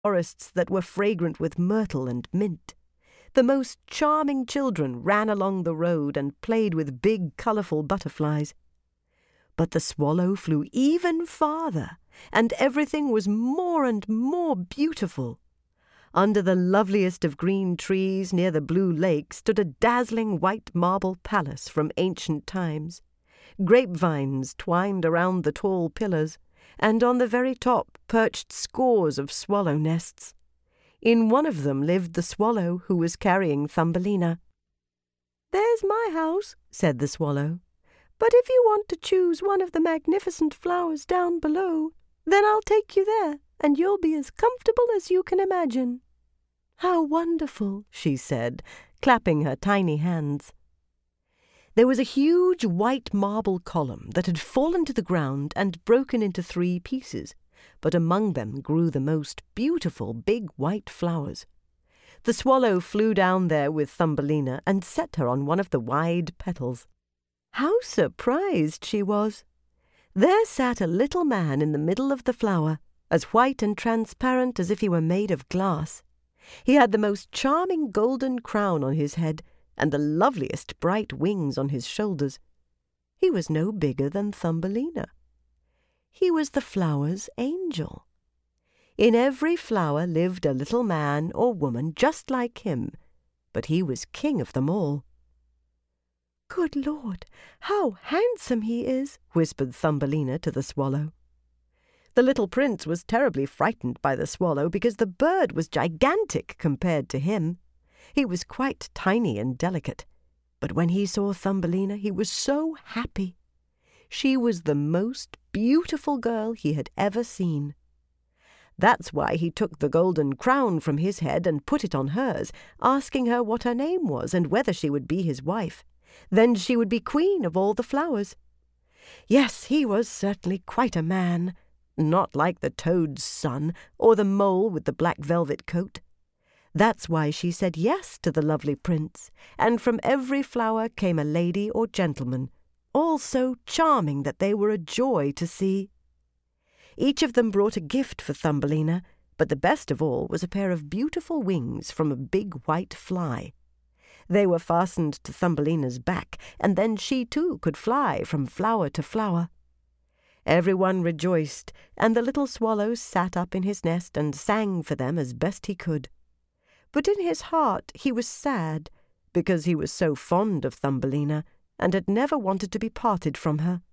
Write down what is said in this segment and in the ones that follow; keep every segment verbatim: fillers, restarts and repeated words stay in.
forests that were fragrant with myrtle and mint. The most charming children ran along the road and played with big, colourful butterflies. But the swallow flew even farther, and everything was more and more beautiful. Under the loveliest of green trees near the blue lake stood a dazzling white marble palace from ancient times. Grapevines twined around the tall pillars, and on the very top perched scores of swallow nests. In one of them lived the swallow who was carrying Thumbelina. "There's my house," said the swallow. "But if you want to choose one of the magnificent flowers down below, then I'll take you there, and you'll be as comfortable as you can imagine." "How wonderful," she said, clapping her tiny hands. There was a huge white marble column that had fallen to the ground and broken into three pieces, but among them grew the most beautiful big white flowers. The swallow flew down there with Thumbelina and set her on one of the wide petals. How surprised she was! There sat a little man in the middle of the flower, as white and transparent as if he were made of glass. He had the most charming golden crown on his head, and the loveliest bright wings on his shoulders. He was no bigger than Thumbelina. He was the flower's angel. In every flower lived a little man or woman just like him, but he was king of them all. "Good Lord, how handsome he is!" whispered Thumbelina to the swallow. The little prince was terribly frightened by the swallow because the bird was gigantic compared to him. He was quite tiny and delicate, but when he saw Thumbelina he was so happy. She was the most beautiful girl he had ever seen. That's why he took the golden crown from his head and put it on hers, asking her what her name was and whether she would be his wife. Then she would be queen of all the flowers. Yes, he was certainly quite a man, not like the toad's son or the mole with the black velvet coat. That's why she said yes to the lovely prince, and from every flower came a lady or gentleman, all so charming that they were a joy to see. Each of them brought a gift for Thumbelina, but the best of all was a pair of beautiful wings from a big white fly. They were fastened to Thumbelina's back, and then she too could fly from flower to flower. Everyone rejoiced, and the little swallow sat up in his nest and sang for them as best he could. But in his heart he was sad, because he was so fond of Thumbelina, and had never wanted to be parted from her.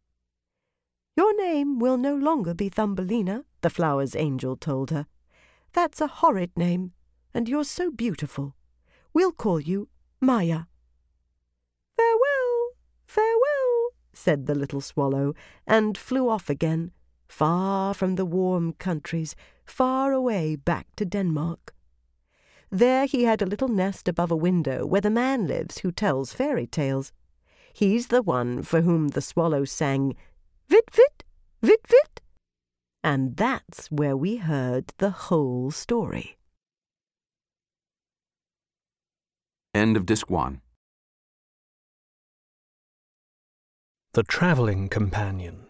"Your name will no longer be Thumbelina," the flower's angel told her. "That's a horrid name, and you're so beautiful. We'll call you Maya." "Farewell, farewell," said the little swallow, and flew off again, far from the warm countries, far away back to Denmark. There he had a little nest above a window where the man lives who tells fairy tales. He's the one for whom the swallow sang, "Vit, vit, vit, vit." And that's where we heard the whole story. End of Disc one. The Travelling Companion.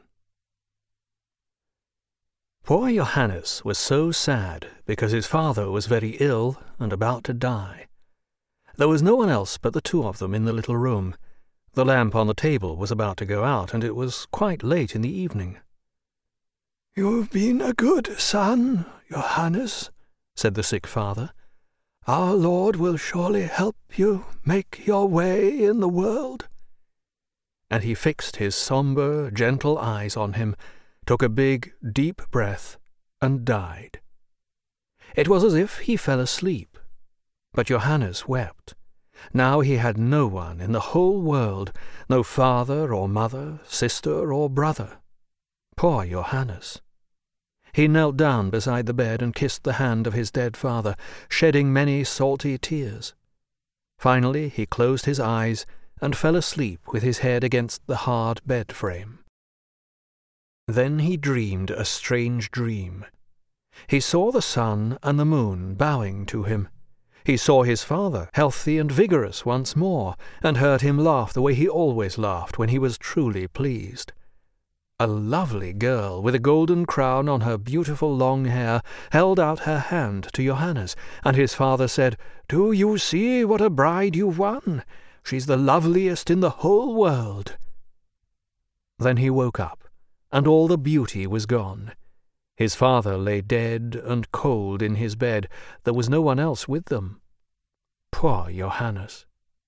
Poor Johannes was so sad because his father was very ill and about to die. There was no one else but the two of them in the little room. The lamp on the table was about to go out, and it was quite late in the evening. "You've been a good son, Johannes," said the sick father. "Our Lord will surely help you make your way in the world." And he fixed his sombre, gentle eyes on him, took a big, deep breath, and died. It was as if he fell asleep. But Johannes wept. Now he had no one in the whole world, no father or mother, sister or brother. Poor Johannes! He knelt down beside the bed and kissed the hand of his dead father, shedding many salty tears. Finally he closed his eyes and fell asleep with his head against the hard bed frame. Then he dreamed a strange dream. He saw the sun and the moon bowing to him. He saw his father, healthy and vigorous once more, and heard him laugh the way he always laughed when he was truly pleased. A lovely girl, with a golden crown on her beautiful long hair, held out her hand to Johannes, and his father said, "Do you see what a bride you've won? She's the loveliest in the whole world." Then he woke up, and all the beauty was gone. His father lay dead and cold in his bed. There was no one else with them. Poor Johannes.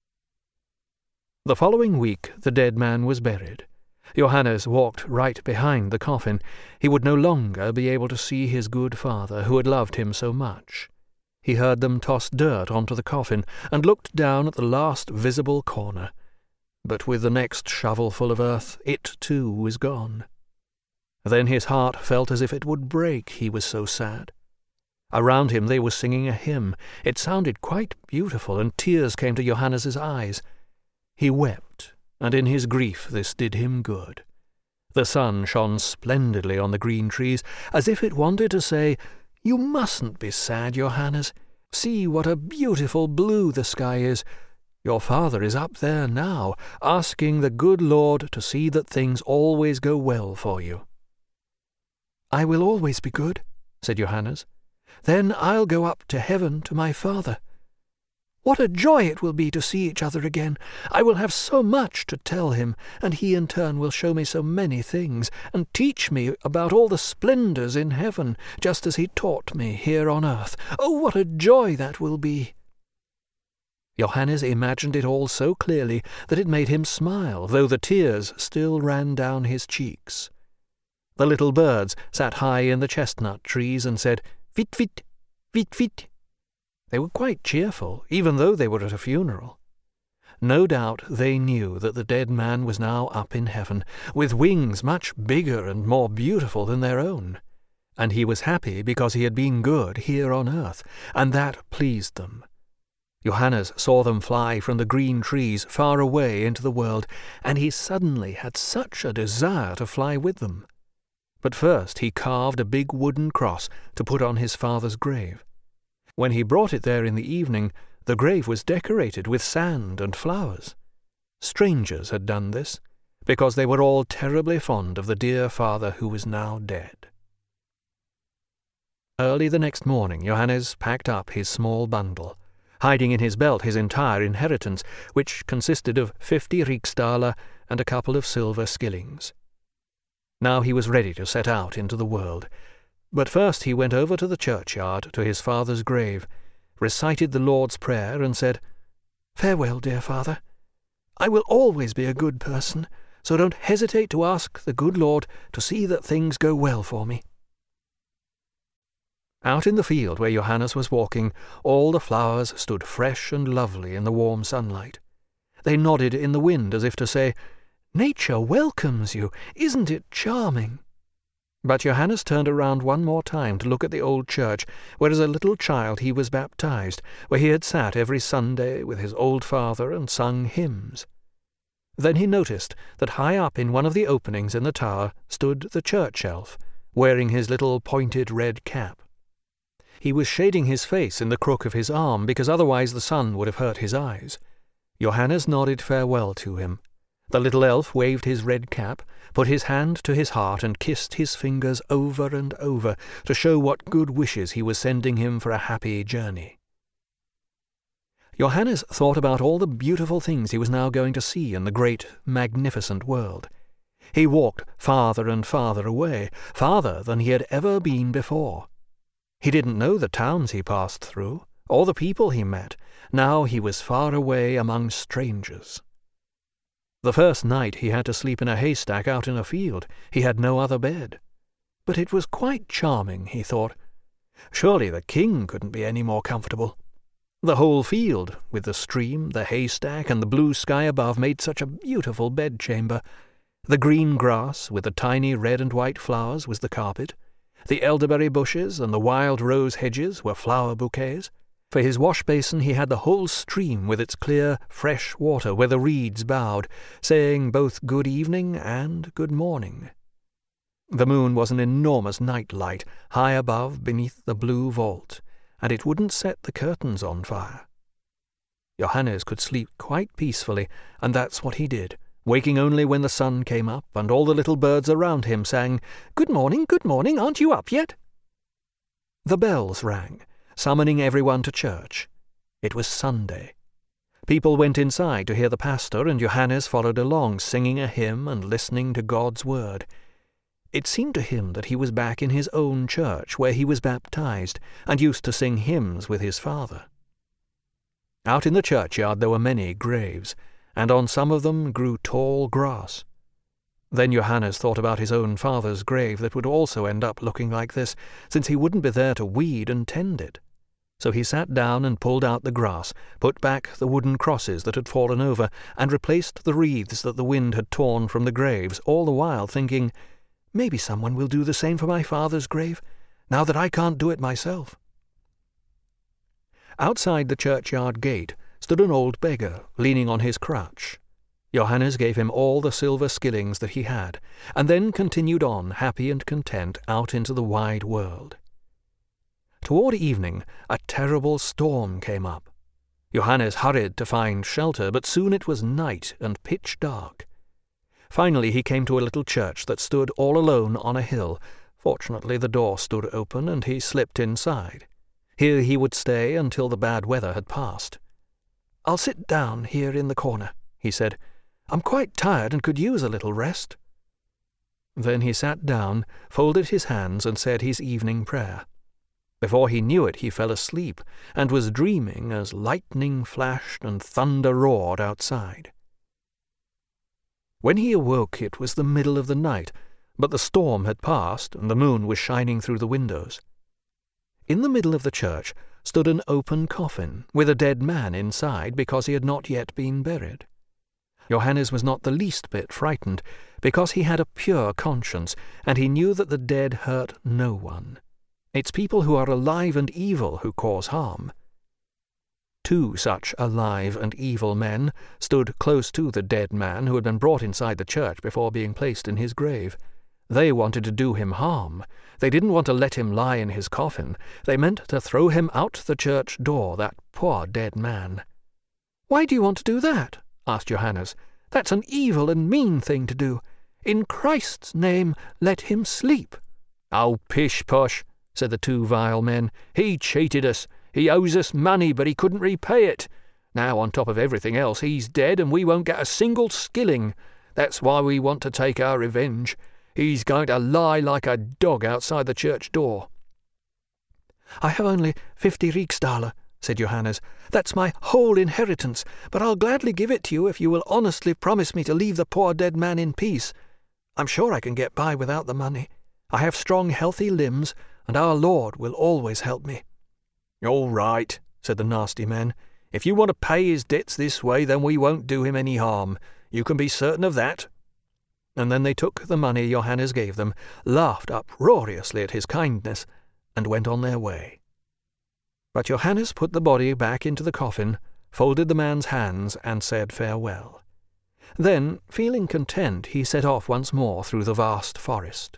The following week the dead man was buried. Johannes walked right behind the coffin. He would no longer be able to see his good father, who had loved him so much. He heard them toss dirt onto the coffin, and looked down at the last visible corner. But with the next shovelful of earth, it too was gone. Then his heart felt as if it would break, he was so sad. Around him they were singing a hymn. It sounded quite beautiful, and tears came to Johannes's eyes. He wept, and in his grief this did him good. The sun shone splendidly on the green trees, as if it wanted to say, "You mustn't be sad, Johannes. See what a beautiful blue the sky is. Your father is up there now, asking the good Lord to see that things always go well for you." "I will always be good," said Johannes. "Then I'll go up to heaven to my father. What a joy it will be to see each other again! I will have so much to tell him, and he in turn will show me so many things, and teach me about all the splendours in heaven, just as he taught me here on earth. Oh, what a joy that will be!" Johannes imagined it all so clearly that it made him smile, though the tears still ran down his cheeks. The little birds sat high in the chestnut trees and said, "Fit, fit, fit, fit." They were quite cheerful, even though they were at a funeral. No doubt they knew that the dead man was now up in heaven, with wings much bigger and more beautiful than their own, and he was happy because he had been good here on earth, and that pleased them. Johannes saw them fly from the green trees far away into the world, and he suddenly had such a desire to fly with them. But first he carved a big wooden cross to put on his father's grave. When he brought it there in the evening, the grave was decorated with sand and flowers. Strangers had done this, because they were all terribly fond of the dear father who was now dead. Early the next morning Johannes packed up his small bundle, hiding in his belt his entire inheritance, which consisted of fifty riksdaler and a couple of silver skillings. Now he was ready to set out into the world. But first he went over to the churchyard to his father's grave, recited the Lord's Prayer, and said, "Farewell, dear father. I will always be a good person, so don't hesitate to ask the good Lord to see that things go well for me." Out in the field where Johannes was walking, all the flowers stood fresh and lovely in the warm sunlight. They nodded in the wind as if to say, "Nature welcomes you. Isn't it charming?" But Johannes turned around one more time to look at the old church, where as a little child he was baptized, where he had sat every Sunday with his old father and sung hymns. Then he noticed that high up in one of the openings in the tower stood the church elf, wearing his little pointed red cap. He was shading his face in the crook of his arm, because otherwise the sun would have hurt his eyes. Johannes nodded farewell to him. The little elf waved his red cap, put his hand to his heart, and kissed his fingers over and over to show what good wishes he was sending him for a happy journey. Johannes thought about all the beautiful things he was now going to see in the great, magnificent world. He walked farther and farther away, farther than he had ever been before. He didn't know the towns he passed through, or the people he met. Now he was far away among strangers. The first night he had to sleep in a haystack out in a field. He had no other bed. But it was quite charming, he thought. Surely the king couldn't be any more comfortable. The whole field, with the stream, the haystack, and the blue sky above, made such a beautiful bedchamber. The green grass, with the tiny red and white flowers, was the carpet. The elderberry bushes and the wild rose hedges were flower bouquets. For his wash-basin he had the whole stream with its clear, fresh water where the reeds bowed, saying both good evening and good morning. The moon was an enormous night light, high above beneath the blue vault, and it wouldn't set the curtains on fire. Johannes could sleep quite peacefully, and that's what he did, waking only when the sun came up and all the little birds around him sang, "Good morning, good morning, aren't you up yet?" The bells rang, summoning everyone to church. It was Sunday. People went inside to hear the pastor, and Johannes followed along, singing a hymn and listening to God's word. It seemed to him that he was back in his own church, where he was baptized, and used to sing hymns with his father. Out in the churchyard there were many graves, and on some of them grew tall grass. Then Johannes thought about his own father's grave that would also end up looking like this, since he wouldn't be there to weed and tend it. So he sat down and pulled out the grass, put back the wooden crosses that had fallen over, and replaced the wreaths that the wind had torn from the graves, all the while thinking, "Maybe someone will do the same for my father's grave, now that I can't do it myself." Outside the churchyard gate stood an old beggar, leaning on his crutch. Johannes gave him all the silver skillings that he had, and then continued on, happy and content, out into the wide world. Toward evening, a terrible storm came up. Johannes hurried to find shelter, but soon it was night and pitch dark. Finally he came to a little church that stood all alone on a hill. Fortunately the door stood open, and he slipped inside. Here he would stay until the bad weather had passed. "I'll sit down here in the corner," he said. "I'm quite tired and could use a little rest." Then he sat down, folded his hands, and said his evening prayer. Before he knew it, he fell asleep, and was dreaming as lightning flashed and thunder roared outside. When he awoke, it was the middle of the night, but the storm had passed, and the moon was shining through the windows. In the middle of the church stood an open coffin, with a dead man inside, because he had not yet been buried. Johannes was not the least bit frightened, because he had a pure conscience, and he knew that the dead hurt no one. It's people who are alive and evil who cause harm. Two such alive and evil men stood close to the dead man who had been brought inside the church before being placed in his grave. They wanted to do him harm. They didn't want to let him lie in his coffin. They meant to throw him out the church door, that poor dead man. "Why do you want to do that?" asked Johannes. "That's an evil and mean thing to do. In Christ's name, let him sleep." "Oh, pish-posh," said the two vile men. "He cheated us. He owes us money, but he couldn't repay it. Now, on top of everything else, he's dead, and we won't get a single skilling. That's why we want to take our revenge. He's going to lie like a dog outside the church door." "I have only fifty riksdaler," said Johannes. "That's my whole inheritance, but I'll gladly give it to you if you will honestly promise me to leave the poor dead man in peace. I'm sure I can get by without the money. I have strong, healthy limbs, and our Lord will always help me." "All right," said the nasty men. "If you want to pay his debts this way, then we won't do him any harm. You can be certain of that." And then they took the money Johannes gave them, laughed uproariously at his kindness, and went on their way. But Johannes put the body back into the coffin, folded the man's hands, and said farewell. Then, feeling content, he set off once more through the vast forest.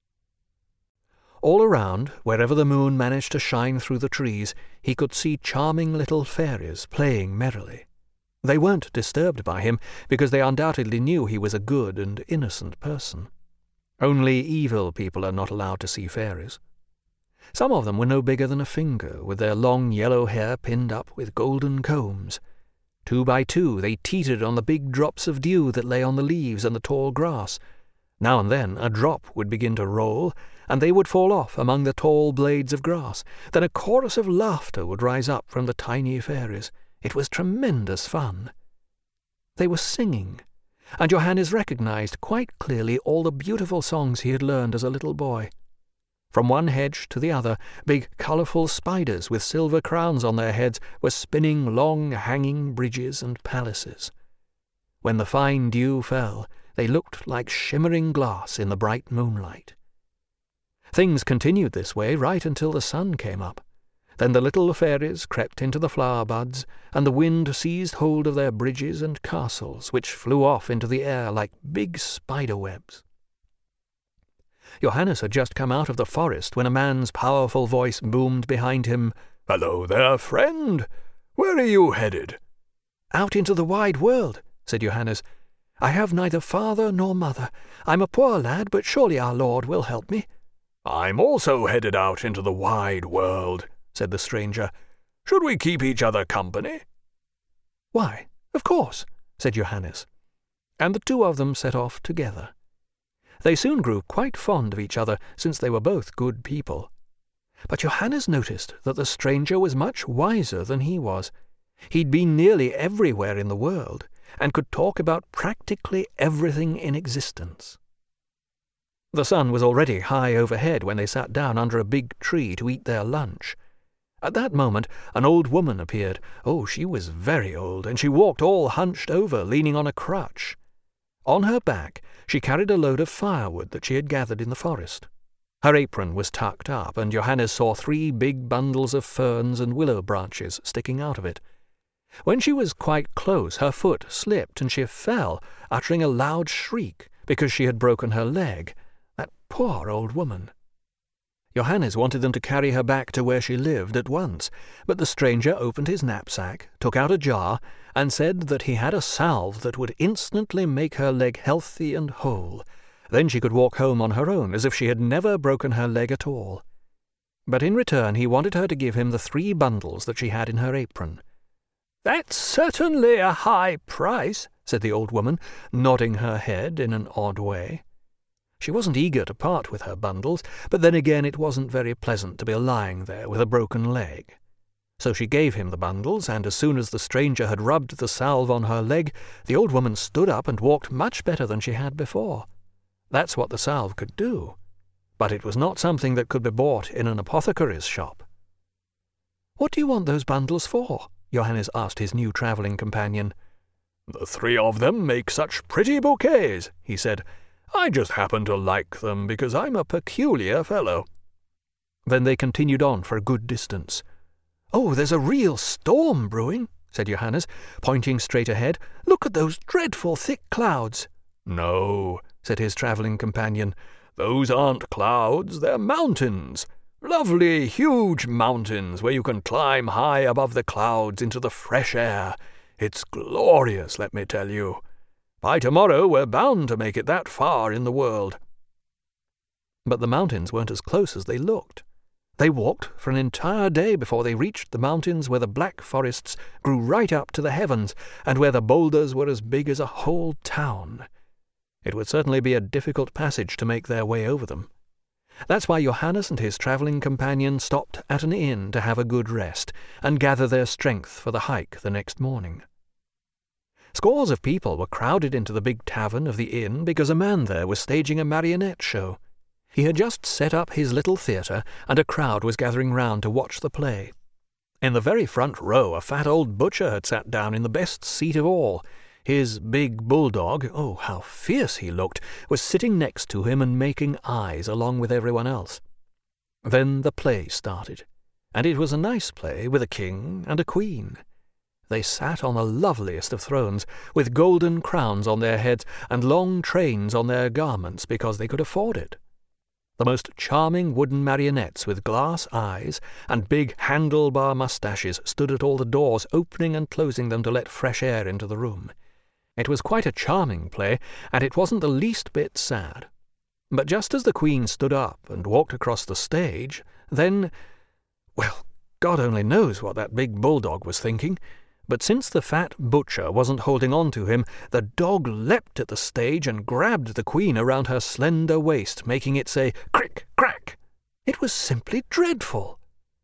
All around, wherever the moon managed to shine through the trees, he could see charming little fairies playing merrily. They weren't disturbed by him, because they undoubtedly knew he was a good and innocent person. Only evil people are not allowed to see fairies. Some of them were no bigger than a finger, with their long yellow hair pinned up with golden combs. Two by two they teetered on the big drops of dew that lay on the leaves and the tall grass. Now and then a drop would begin to roll, and they would fall off among the tall blades of grass. Then a chorus of laughter would rise up from the tiny fairies. It was tremendous fun. They were singing, and Johannes recognized quite clearly all the beautiful songs he had learned as a little boy. From one hedge to the other, big colourful spiders with silver crowns on their heads were spinning long hanging bridges and palaces. When the fine dew fell, they looked like shimmering glass in the bright moonlight. Things continued this way right until the sun came up. Then the little fairies crept into the flower buds, and the wind seized hold of their bridges and castles, which flew off into the air like big spider webs. Johannes had just come out of the forest when a man's powerful voice boomed behind him, "Hello there, friend! Where are you headed?" "Out into the wide world," said Johannes. I have neither father nor mother. I'm a poor lad, but surely our Lord will help me." "I'm also headed out into the wide world," said the stranger. "Should we keep each other company?" "Why, of course," said Johannes. And the two of them set off together. They soon grew quite fond of each other, since they were both good people. But Johannes noticed that the stranger was much wiser than he was. He'd been nearly everywhere in the world, and could talk about practically everything in existence. The sun was already high overhead when they sat down under a big tree to eat their lunch. At that moment an old woman appeared. Oh, she was very old, and she walked all hunched over, leaning on a crutch. On her back she carried a load of firewood that she had gathered in the forest. Her apron was tucked up, and Johannes saw three big bundles of ferns and willow branches sticking out of it. When she was quite close, her foot slipped, and she fell, uttering a loud shriek, because she had broken her leg. That poor old woman! Johannes wanted them to carry her back to where she lived at once, but the stranger opened his knapsack, took out a jar, and said that he had a salve that would instantly make her leg healthy and whole. Then she could walk home on her own, as if she had never broken her leg at all. But in return he wanted her to give him the three bundles that she had in her apron. "That's certainly a high price," said the old woman, nodding her head in an odd way. She wasn't eager to part with her bundles, but then again it wasn't very pleasant to be lying there with a broken leg. So she gave him the bundles, and as soon as the stranger had rubbed the salve on her leg, the old woman stood up and walked much better than she had before. That's what the salve could do, but it was not something that could be bought in an apothecary's shop. "What do you want those bundles for?" Johannes asked his new travelling companion. "The three of them make such pretty bouquets," he said. "I just happen to like them because I'm a peculiar fellow." Then they continued on for a good distance. "Oh, there's a real storm brewing," said Johannes, pointing straight ahead. "Look at those dreadful thick clouds." "No," said his travelling companion, "those aren't clouds, they're mountains. Lovely, huge mountains where you can climb high above the clouds into the fresh air. It's glorious, let me tell you. By tomorrow we're bound to make it that far in the world." But the mountains weren't as close as they looked. They walked for an entire day before they reached the mountains where the black forests grew right up to the heavens, and where the boulders were as big as a whole town. It would certainly be a difficult passage to make their way over them. That's why Johannes and his travelling companion stopped at an inn to have a good rest, and gather their strength for the hike the next morning. Scores of people were crowded into the big tavern of the inn because a man there was staging a marionette show. He had just set up his little theatre, and a crowd was gathering round to watch the play. In the very front row a fat old butcher had sat down in the best seat of all. His big bulldog, oh, how fierce he looked, was sitting next to him and making eyes along with everyone else. Then the play started, and it was a nice play with a king and a queen. They sat on the loveliest of thrones, with golden crowns on their heads and long trains on their garments because they could afford it. The most charming wooden marionettes with glass eyes and big handlebar moustaches stood at all the doors, opening and closing them to let fresh air into the room. It was quite a charming play, and it wasn't the least bit sad. But just as the Queen stood up and walked across the stage, then... well, God only knows what that big bulldog was thinking. But since the fat butcher wasn't holding on to him, the dog leapt at the stage and grabbed the Queen around her slender waist, making it say crick, crack. It was simply dreadful.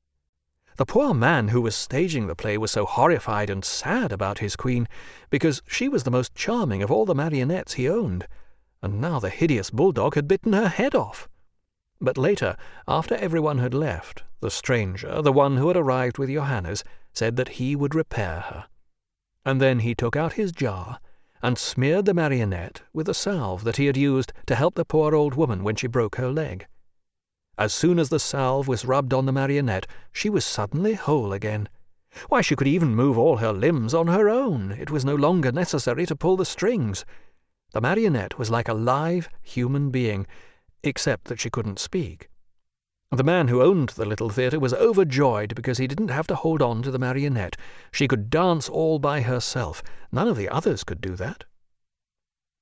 The poor man who was staging the play was so horrified and sad about his Queen, because she was the most charming of all the marionettes he owned, and now the hideous bulldog had bitten her head off. But later, after everyone had left, the stranger, the one who had arrived with Johannes, said that he would repair her. And then he took out his jar and smeared the marionette with a salve that he had used to help the poor old woman when she broke her leg. As soon as the salve was rubbed on the marionette, she was suddenly whole again. Why, she could even move all her limbs on her own. It was no longer necessary to pull the strings. The marionette was like a live human being, except that she couldn't speak. The man who owned the little theatre was overjoyed because he didn't have to hold on to the marionette. She could dance all by herself. None of the others could do that.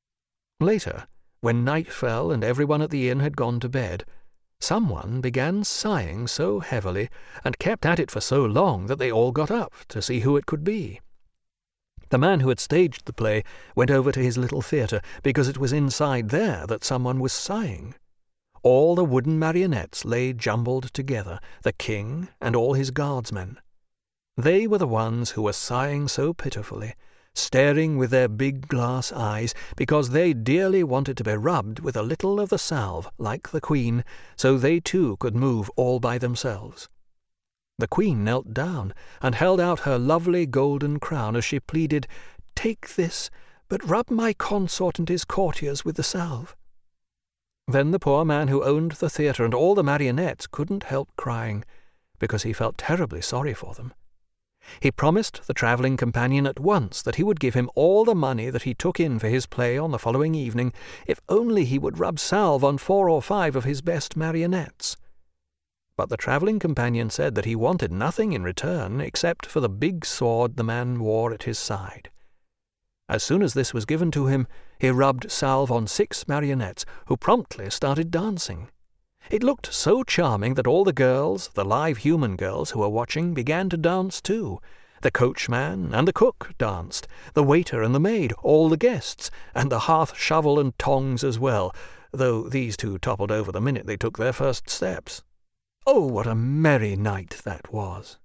Later, when night fell and everyone at the inn had gone to bed, someone began sighing so heavily and kept at it for so long that they all got up to see who it could be. The man who had staged the play went over to his little theatre because it was inside there that someone was sighing. All the wooden marionettes lay jumbled together, the king and all his guardsmen. They were the ones who were sighing so pitifully, staring with their big glass eyes, because they dearly wanted to be rubbed with a little of the salve, like the queen, so they too could move all by themselves. The queen knelt down and held out her lovely golden crown as she pleaded, "Take this, but rub my consort and his courtiers with the salve." Then the poor man who owned the theatre and all the marionettes couldn't help crying, because he felt terribly sorry for them. He promised the travelling companion at once that he would give him all the money that he took in for his play on the following evening, if only he would rub salve on four or five of his best marionettes. But the travelling companion said that he wanted nothing in return except for the big sword the man wore at his side. As soon as this was given to him, he rubbed salve on six marionettes, who promptly started dancing. It looked so charming that all the girls, the live human girls who were watching, began to dance too. The coachman and the cook danced, the waiter and the maid, all the guests, and the hearth shovel and tongs as well, though these two toppled over the minute they took their first steps. Oh, what a merry night that was!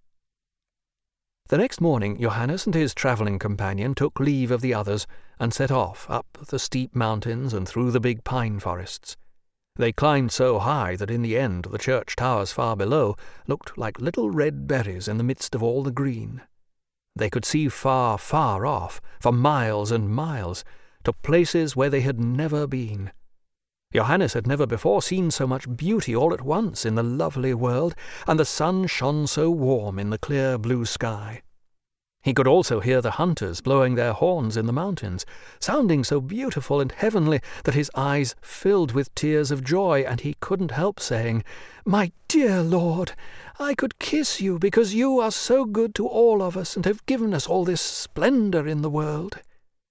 The next morning Johannes and his travelling companion took leave of the others and set off up the steep mountains and through the big pine forests. They climbed so high that in the end the church towers far below looked like little red berries in the midst of all the green. They could see far, far off, for miles and miles, to places where they had never been. Johannes had never before seen so much beauty all at once in the lovely world, and the sun shone so warm in the clear blue sky. He could also hear the hunters blowing their horns in the mountains, sounding so beautiful and heavenly that his eyes filled with tears of joy, and he couldn't help saying, "My dear Lord, I could kiss you because you are so good to all of us and have given us all this splendour in the world."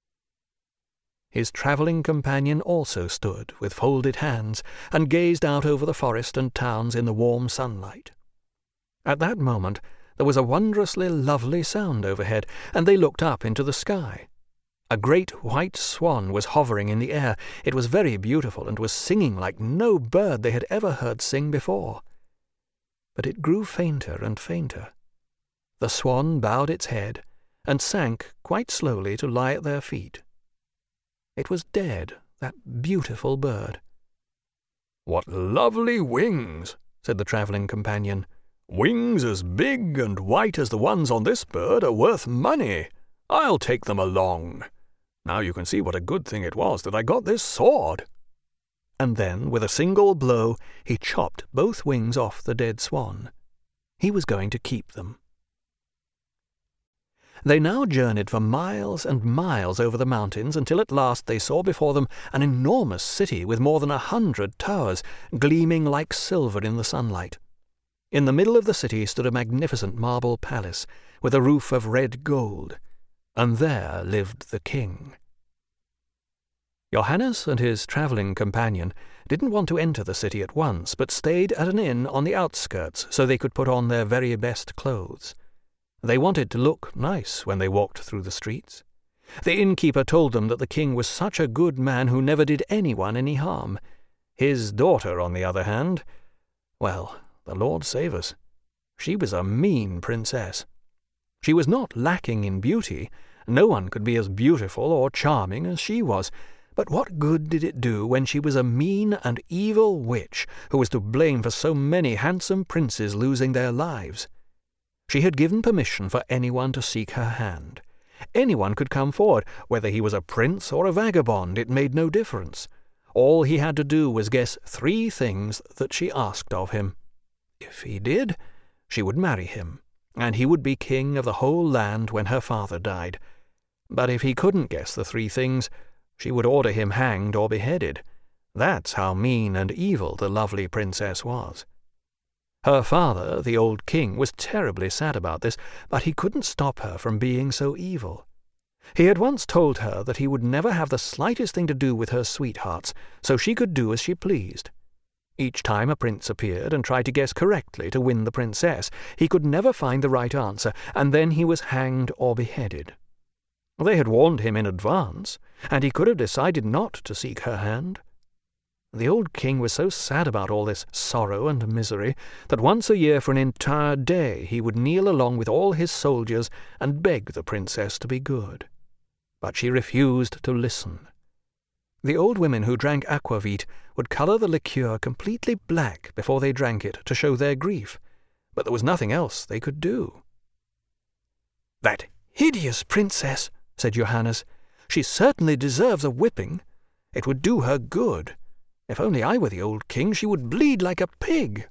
His travelling companion also stood with folded hands and gazed out over the forest and towns in the warm sunlight. At that moment there was a wondrously lovely sound overhead, and they looked up into the sky. A great white swan was hovering in the air. It was very beautiful and was singing like no bird they had ever heard sing before. But it grew fainter and fainter. The swan bowed its head and sank quite slowly to lie at their feet. It was dead, that beautiful bird. "What lovely wings!" said the travelling companion. "Wings as big and white as the ones on this bird are worth money. I'll take them along. Now you can see what a good thing it was that I got this sword." And then, with a single blow, he chopped both wings off the dead swan. He was going to keep them. They now journeyed for miles and miles over the mountains until at last they saw before them an enormous city with more than a hundred towers, gleaming like silver in the sunlight. In the middle of the city stood a magnificent marble palace with a roof of red gold, and there lived the king. Johannes and his travelling companion didn't want to enter the city at once, but stayed at an inn on the outskirts so they could put on their very best clothes. They wanted to look nice when they walked through the streets. The innkeeper told them that the king was such a good man who never did anyone any harm. His daughter, on the other hand, well, the Lord save us, she was a mean princess. She was not lacking in beauty. No one could be as beautiful or charming as she was. But what good did it do when she was a mean and evil witch who was to blame for so many handsome princes losing their lives? She had given permission for anyone to seek her hand. Anyone could come forward, whether he was a prince or a vagabond, it made no difference. All he had to do was guess three things that she asked of him. If he did, she would marry him, and he would be king of the whole land when her father died. But if he couldn't guess the three things, she would order him hanged or beheaded. That's how mean and evil the lovely princess was. Her father, the old king, was terribly sad about this, but he couldn't stop her from being so evil. He had once told her that he would never have the slightest thing to do with her sweethearts, so she could do as she pleased. Each time a prince appeared and tried to guess correctly to win the princess, he could never find the right answer, and then he was hanged or beheaded. They had warned him in advance, and he could have decided not to seek her hand. The old king was so sad about all this sorrow and misery that once a year for an entire day he would kneel along with all his soldiers and beg the princess to be good. But she refused to listen. The old women who drank aquavit would colour the liqueur completely black before they drank it to show their grief, but there was nothing else they could do. "That hideous princess," said Johannes. "She certainly deserves a whipping. It would do her good. If only I were the old king, she would bleed like a pig."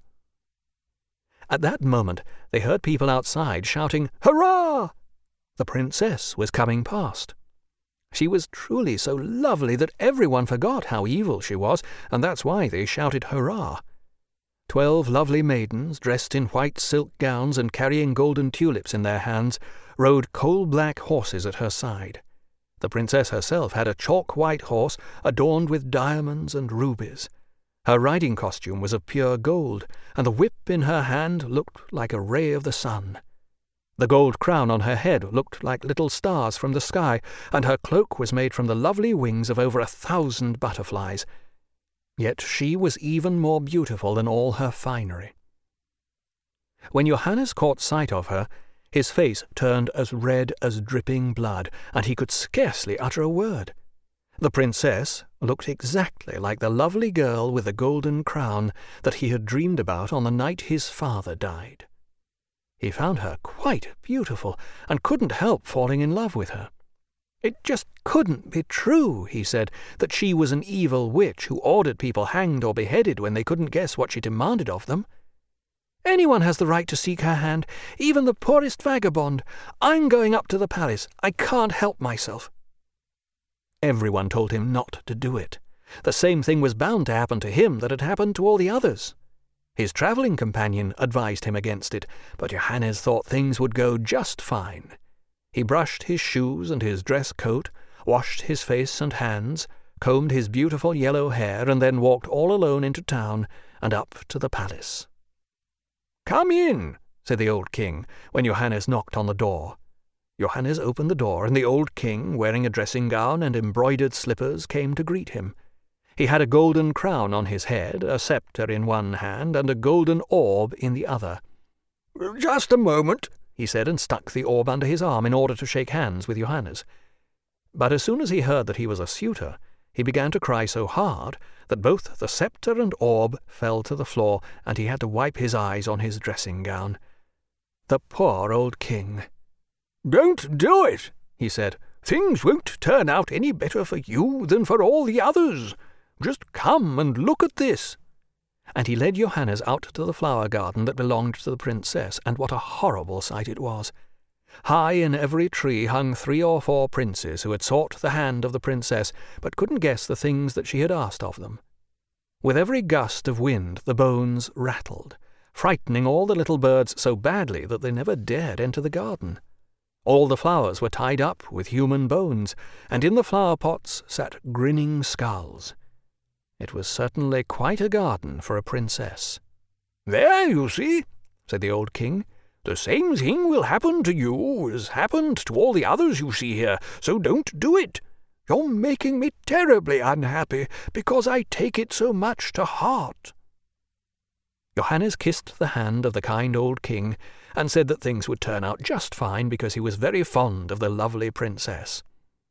At that moment they heard people outside shouting, "Hurrah!" The princess was coming past. She was truly so lovely that everyone forgot how evil she was, and that's why they shouted hurrah. Twelve lovely maidens, dressed in white silk gowns and carrying golden tulips in their hands, rode coal-black horses at her side. The princess herself had a chalk-white horse adorned with diamonds and rubies. Her riding costume was of pure gold, and the whip in her hand looked like a ray of the sun. The gold crown on her head looked like little stars from the sky, and her cloak was made from the lovely wings of over a thousand butterflies. Yet she was even more beautiful than all her finery. When Johannes caught sight of her, his face turned as red as dripping blood, and he could scarcely utter a word. The princess looked exactly like the lovely girl with the golden crown that he had dreamed about on the night his father died. He found her quite beautiful, and couldn't help falling in love with her. It just couldn't be true, he said, that she was an evil witch who ordered people hanged or beheaded when they couldn't guess what she demanded of them. "Anyone has the right to seek her hand, even the poorest vagabond. I'm going up to the palace. I can't help myself." Everyone told him not to do it. The same thing was bound to happen to him that had happened to all the others. His travelling companion advised him against it, but Johannes thought things would go just fine. He brushed his shoes and his dress coat, washed his face and hands, combed his beautiful yellow hair, and then walked all alone into town and up to the palace. "Come in," said the old king, when Johannes knocked on the door. Johannes opened the door, and the old king, wearing a dressing gown and embroidered slippers, came to greet him. He had a golden crown on his head, a sceptre in one hand, and a golden orb in the other. "Just a moment," he said, and stuck the orb under his arm in order to shake hands with Johannes. But as soon as he heard that he was a suitor, he began to cry so hard that both the sceptre and orb fell to the floor, and he had to wipe his eyes on his dressing gown. The poor old king. "Don't do it," he said. "Things won't turn out any better for you than for all the others. Just come and look at this." And he led Johannes out to the flower garden that belonged to the princess, and what a horrible sight it was. High in every tree hung three or four princes who had sought the hand of the princess, but couldn't guess the things that she had asked of them. With every gust of wind the bones rattled, frightening all the little birds so badly that they never dared enter the garden. All the flowers were tied up with human bones, and in the flower pots sat grinning skulls. It was certainly quite a garden for a princess. "There, you see," said the old king. "The same thing will happen to you as happened to all the others you see here, so don't do it. You're making me terribly unhappy, because I take it so much to heart." Johannes kissed the hand of the kind old king, and said that things would turn out just fine because he was very fond of the lovely princess.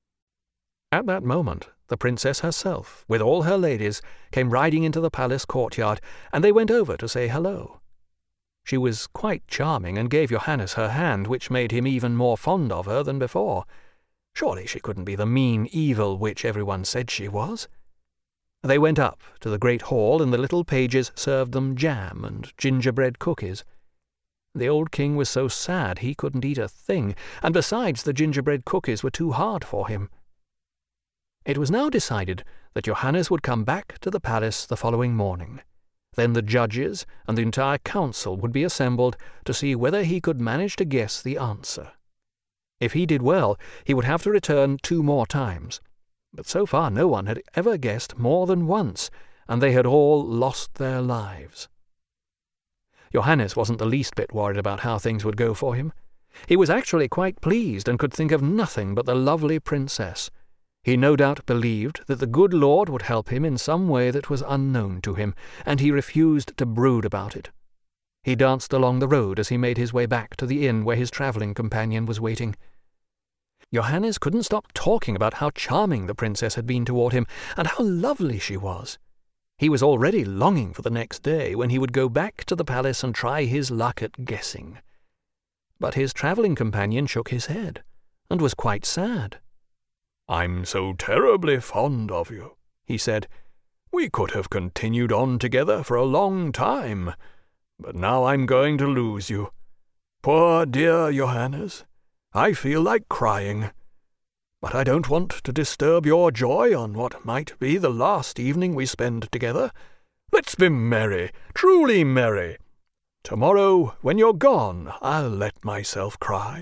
At that moment the princess herself, with all her ladies, came riding into the palace courtyard, and they went over to say hello. She was quite charming, and gave Johannes her hand, which made him even more fond of her than before. Surely she couldn't be the mean, evil witch everyone said she was. They went up to the great hall, and the little pages served them jam and gingerbread cookies. The old king was so sad he couldn't eat a thing, and besides the gingerbread cookies were too hard for him. It was now decided that Johannes would come back to the palace the following morning. Then the judges and the entire council would be assembled to see whether he could manage to guess the answer. If he did well, he would have to return two more times. But so far no one had ever guessed more than once, and they had all lost their lives. Johannes wasn't the least bit worried about how things would go for him. He was actually quite pleased and could think of nothing but the lovely princess. He no doubt believed that the good Lord would help him in some way that was unknown to him, and he refused to brood about it. He danced along the road as he made his way back to the inn where his travelling companion was waiting. Johannes couldn't stop talking about how charming the princess had been toward him, and how lovely she was. He was already longing for the next day, when he would go back to the palace and try his luck at guessing. But his travelling companion shook his head, and was quite sad. "I'm so terribly fond of you," he said. "We could have continued on together for a long time, but now I'm going to lose you. Poor dear Johannes, I feel like crying. But I don't want to disturb your joy on what might be the last evening we spend together. Let's be merry, truly merry. Tomorrow, when you're gone, I'll let myself cry."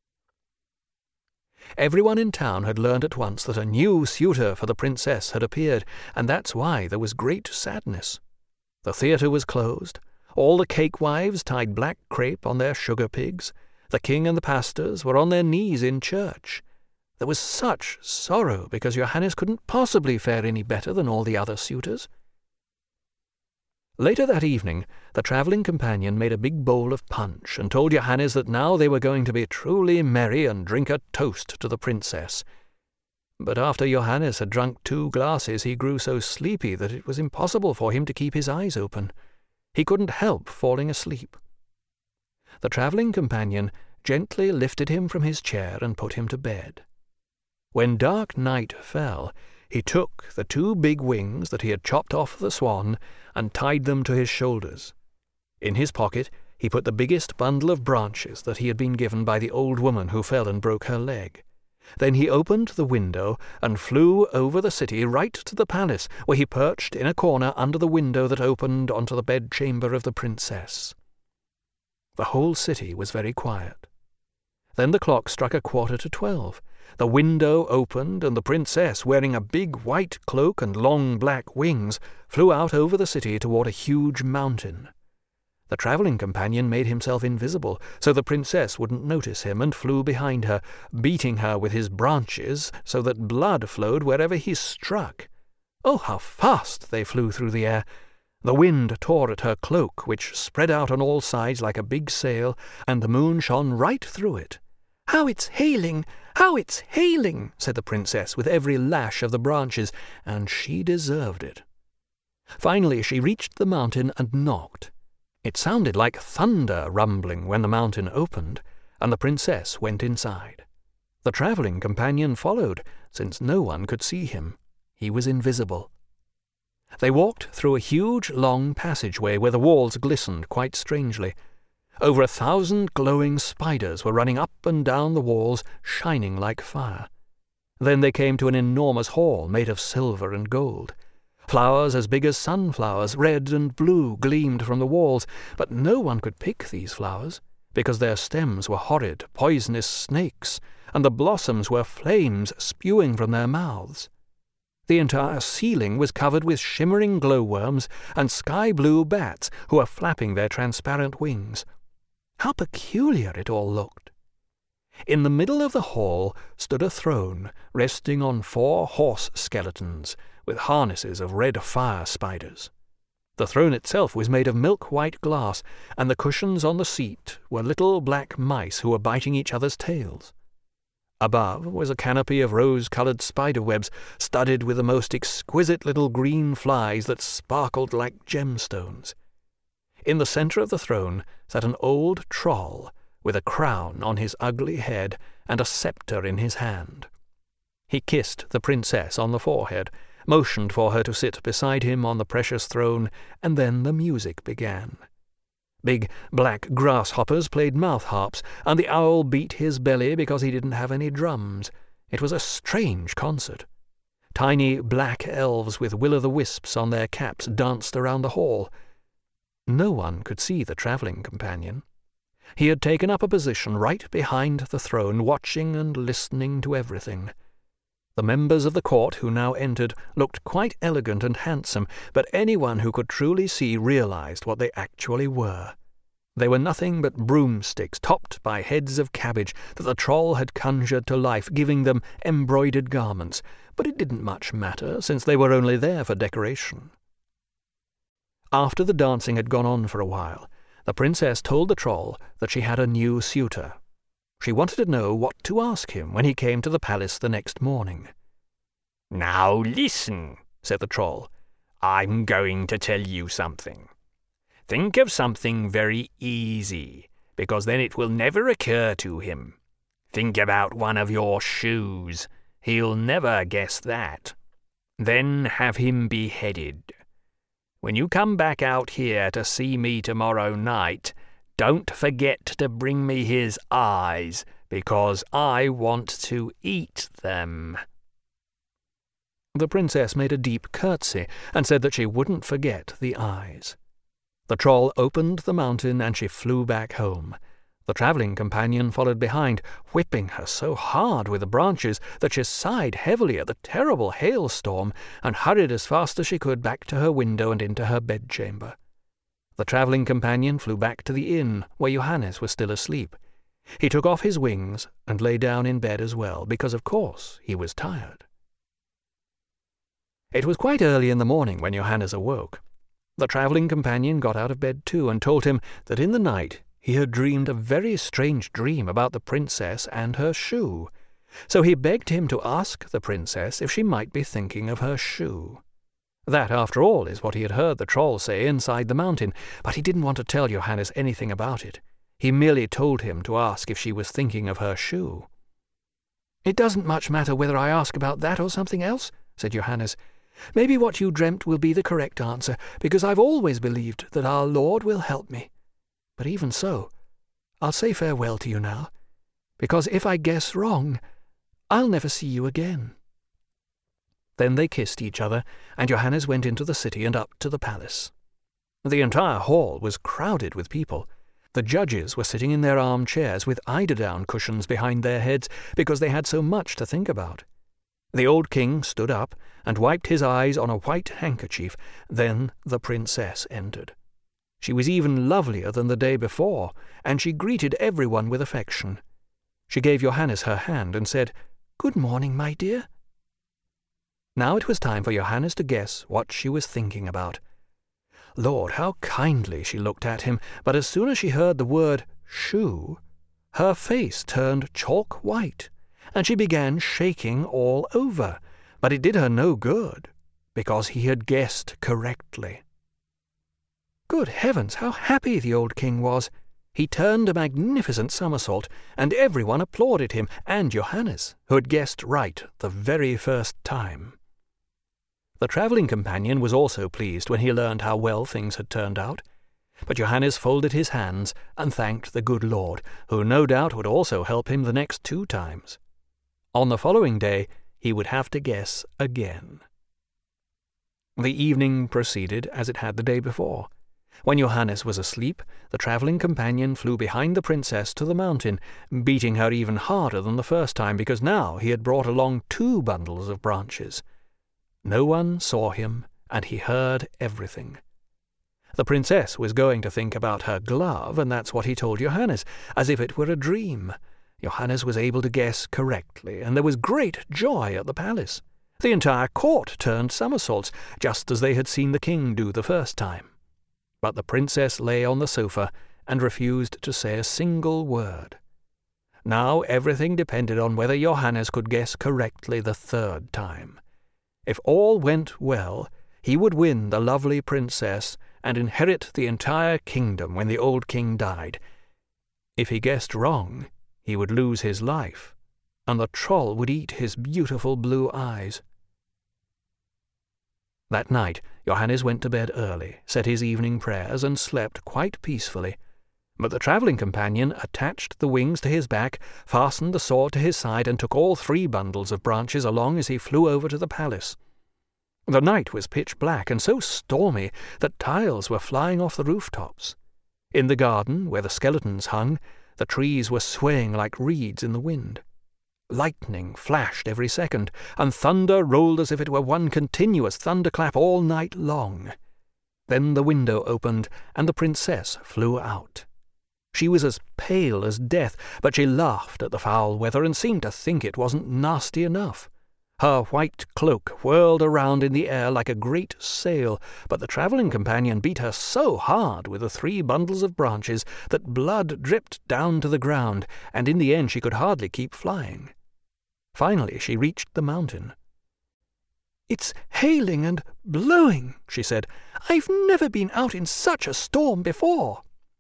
Everyone in town had learned at once that a new suitor for the princess had appeared, and that's why there was great sadness. The theatre was closed. All the cake-wives tied black crape on their sugar pigs. The king and the pastors were on their knees in church. There was such sorrow because Johannes couldn't possibly fare any better than all the other suitors. Later that evening, the travelling companion made a big bowl of punch and told Johannes that now they were going to be truly merry and drink a toast to the princess. But after Johannes had drunk two glasses, he grew so sleepy that it was impossible for him to keep his eyes open. He couldn't help falling asleep. The travelling companion gently lifted him from his chair and put him to bed. When dark night fell, he took the two big wings that he had chopped off the swan and tied them to his shoulders. In his pocket he put the biggest bundle of branches that he had been given by the old woman who fell and broke her leg. Then he opened the window and flew over the city right to the palace, where he perched in a corner under the window that opened onto the bedchamber of the princess. The whole city was very quiet. Then the clock struck a quarter to twelve. The window opened, and the princess, wearing a big white cloak and long black wings, flew out over the city toward a huge mountain. The travelling companion made himself invisible, so the princess wouldn't notice him, and flew behind her, beating her with his branches so that blood flowed wherever he struck. Oh, how fast they flew through the air! The wind tore at her cloak, which spread out on all sides like a big sail, and the moon shone right through it. "How it's hailing! How it's hailing!" said the princess with every lash of the branches, and she deserved it. Finally she reached the mountain and knocked. It sounded like thunder rumbling when the mountain opened, and the princess went inside. The travelling companion followed, since no one could see him. He was invisible. They walked through a huge, long passageway where the walls glistened quite strangely. Over a thousand glowing spiders were running up and down the walls, shining like fire. Then they came to an enormous hall made of silver and gold. Flowers as big as sunflowers, red and blue, gleamed from the walls, but no one could pick these flowers, because their stems were horrid, poisonous snakes, and the blossoms were flames spewing from their mouths. The entire ceiling was covered with shimmering glowworms and sky-blue bats who were flapping their transparent wings. How peculiar it all looked! In the middle of the hall stood a throne resting on four horse skeletons, with harnesses of red fire spiders. The throne itself was made of milk-white glass, and the cushions on the seat were little black mice who were biting each other's tails. Above was a canopy of rose-coloured spider-webs, studded with the most exquisite little green flies that sparkled like gemstones. In the centre of the throne sat an old troll, with a crown on his ugly head and a sceptre in his hand. He kissed the princess on the forehead, motioned for her to sit beside him on the precious throne, and then the music began. Big black grasshoppers played mouth-harps, and the owl beat his belly because he didn't have any drums. It was a strange concert. Tiny black elves with will-o'-the-wisps on their caps danced around the hall. No one could see the travelling companion. He had taken up a position right behind the throne, watching and listening to everything. The members of the court who now entered looked quite elegant and handsome, but anyone who could truly see realized what they actually were. They were nothing but broomsticks topped by heads of cabbage that the troll had conjured to life, giving them embroidered garments, but it didn't much matter, since they were only there for decoration. After the dancing had gone on for a while, the princess told the troll that she had a new suitor. She wanted to know what to ask him when he came to the palace the next morning. "Now listen," said the troll. "I'm going to tell you something. Think of something very easy, because then it will never occur to him. Think about one of your shoes. He'll never guess that. Then have him beheaded. When you come back out here to see me tomorrow night, don't forget to bring me his eyes, because I want to eat them." The princess made a deep curtsy and said that she wouldn't forget the eyes. The troll opened the mountain and she flew back home. The travelling companion followed behind, whipping her so hard with the branches that she sighed heavily at the terrible hailstorm and hurried as fast as she could back to her window and into her bedchamber. The travelling companion flew back to the inn where Johannes was still asleep. He took off his wings and lay down in bed as well, because of course he was tired. It was quite early in the morning when Johannes awoke. The travelling companion got out of bed too and told him that in the night he had dreamed a very strange dream about the princess and her shoe. So he begged him to ask the princess if she might be thinking of her shoe. That, after all, is what he had heard the troll say inside the mountain, but he didn't want to tell Johannes anything about it. He merely told him to ask if she was thinking of her shoe. "It doesn't much matter whether I ask about that or something else," said Johannes. "Maybe what you dreamt will be the correct answer, because I've always believed that our Lord will help me. But even so, I'll say farewell to you now, because if I guess wrong, I'll never see you again." Then they kissed each other, and Johannes went into the city and up to the palace. The entire hall was crowded with people. The judges were sitting in their armchairs with eiderdown cushions behind their heads because they had so much to think about. The old king stood up and wiped his eyes on a white handkerchief. Then the princess entered. She was even lovelier than the day before, and she greeted everyone with affection. She gave Johannes her hand and said, "Good morning, my dear." Now it was time for Johannes to guess what she was thinking about. Lord, how kindly she looked at him, but as soon as she heard the word shoe, her face turned chalk white, and she began shaking all over, but it did her no good, because he had guessed correctly. Good heavens, how happy the old king was! He turned a magnificent somersault, and everyone applauded him, and Johannes, who had guessed right the very first time. The travelling companion was also pleased when he learned how well things had turned out, but Johannes folded his hands and thanked the good Lord, who no doubt would also help him the next two times. On the following day he would have to guess again. The evening proceeded as it had the day before. When Johannes was asleep, the travelling companion flew behind the princess to the mountain, beating her even harder than the first time, because now he had brought along two bundles of branches. No one saw him, and he heard everything. The princess was going to think about her glove, and that's what he told Johannes, as if it were a dream. Johannes was able to guess correctly, and there was great joy at the palace. The entire court turned somersaults, just as they had seen the king do the first time. But the princess lay on the sofa and refused to say a single word. Now everything depended on whether Johannes could guess correctly the third time. If all went well, he would win the lovely princess and inherit the entire kingdom when the old king died. If he guessed wrong, he would lose his life, and the troll would eat his beautiful blue eyes. That night Johannes went to bed early, said his evening prayers, and slept quite peacefully. But the travelling companion attached the wings to his back, fastened the sword to his side, and took all three bundles of branches along as he flew over to the palace. The night was pitch black and so stormy that tiles were flying off the rooftops. In the garden, where the skeletons hung, the trees were swaying like reeds in the wind. Lightning flashed every second, and thunder rolled as if it were one continuous thunderclap all night long. Then the window opened, and the princess flew out. She was as pale as death, but she laughed at the foul weather and seemed to think it wasn't nasty enough. Her white cloak whirled around in the air like a great sail, but the travelling companion beat her so hard with the three bundles of branches that blood dripped down to the ground, and in the end she could hardly keep flying. Finally she reached the mountain. "It's hailing and blowing," she said. "I've never been out in such a storm before."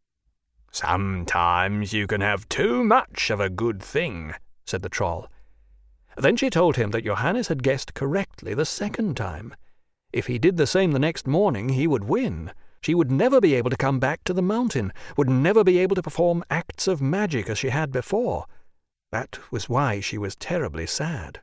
"Sometimes you can have too much of a good thing," said the troll. Then she told him that Johannes had guessed correctly the second time. If he did the same the next morning, he would win. She would never be able to come back to the mountain, would never be able to perform acts of magic as she had before. That was why she was terribly sad.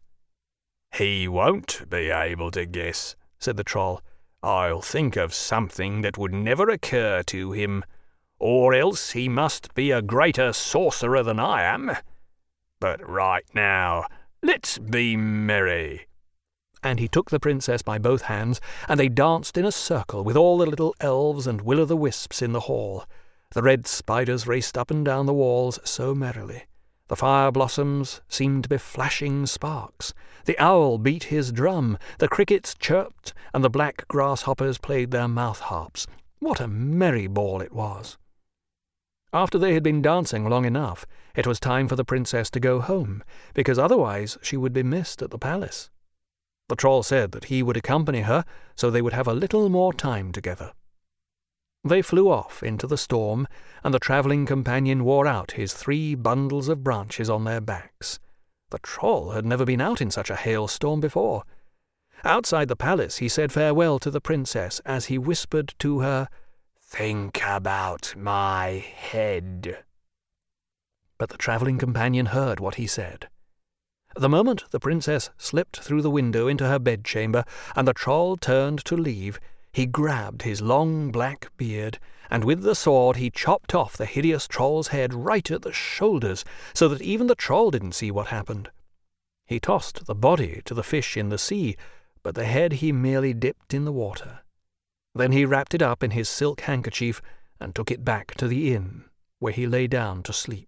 "He won't be able to guess," said the troll. "I'll think of something that would never occur to him, or else he must be a greater sorcerer than I am. But right now, let's be merry." And he took the princess by both hands, and they danced in a circle with all the little elves and will-o'-the-wisps in the hall. The red spiders raced up and down the walls so merrily. The fire blossoms seemed to be flashing sparks. The owl beat his drum, the crickets chirped, and the black grasshoppers played their mouth-harps. What a merry ball it was! After they had been dancing long enough, it was time for the princess to go home, because otherwise she would be missed at the palace. The troll said that he would accompany her, so they would have a little more time together. They flew off into the storm, and the travelling companion wore out his three bundles of branches on their backs. The troll had never been out in such a hailstorm before. Outside the palace he said farewell to the princess as he whispered to her, "Think about my head." But the travelling companion heard what he said. The moment the princess slipped through the window into her bedchamber, and the troll turned to leave, he grabbed his long black beard, and with the sword he chopped off the hideous troll's head right at the shoulders, so that even the troll didn't see what happened. He tossed the body to the fish in the sea, but the head he merely dipped in the water. Then he wrapped it up in his silk handkerchief and took it back to the inn, where he lay down to sleep.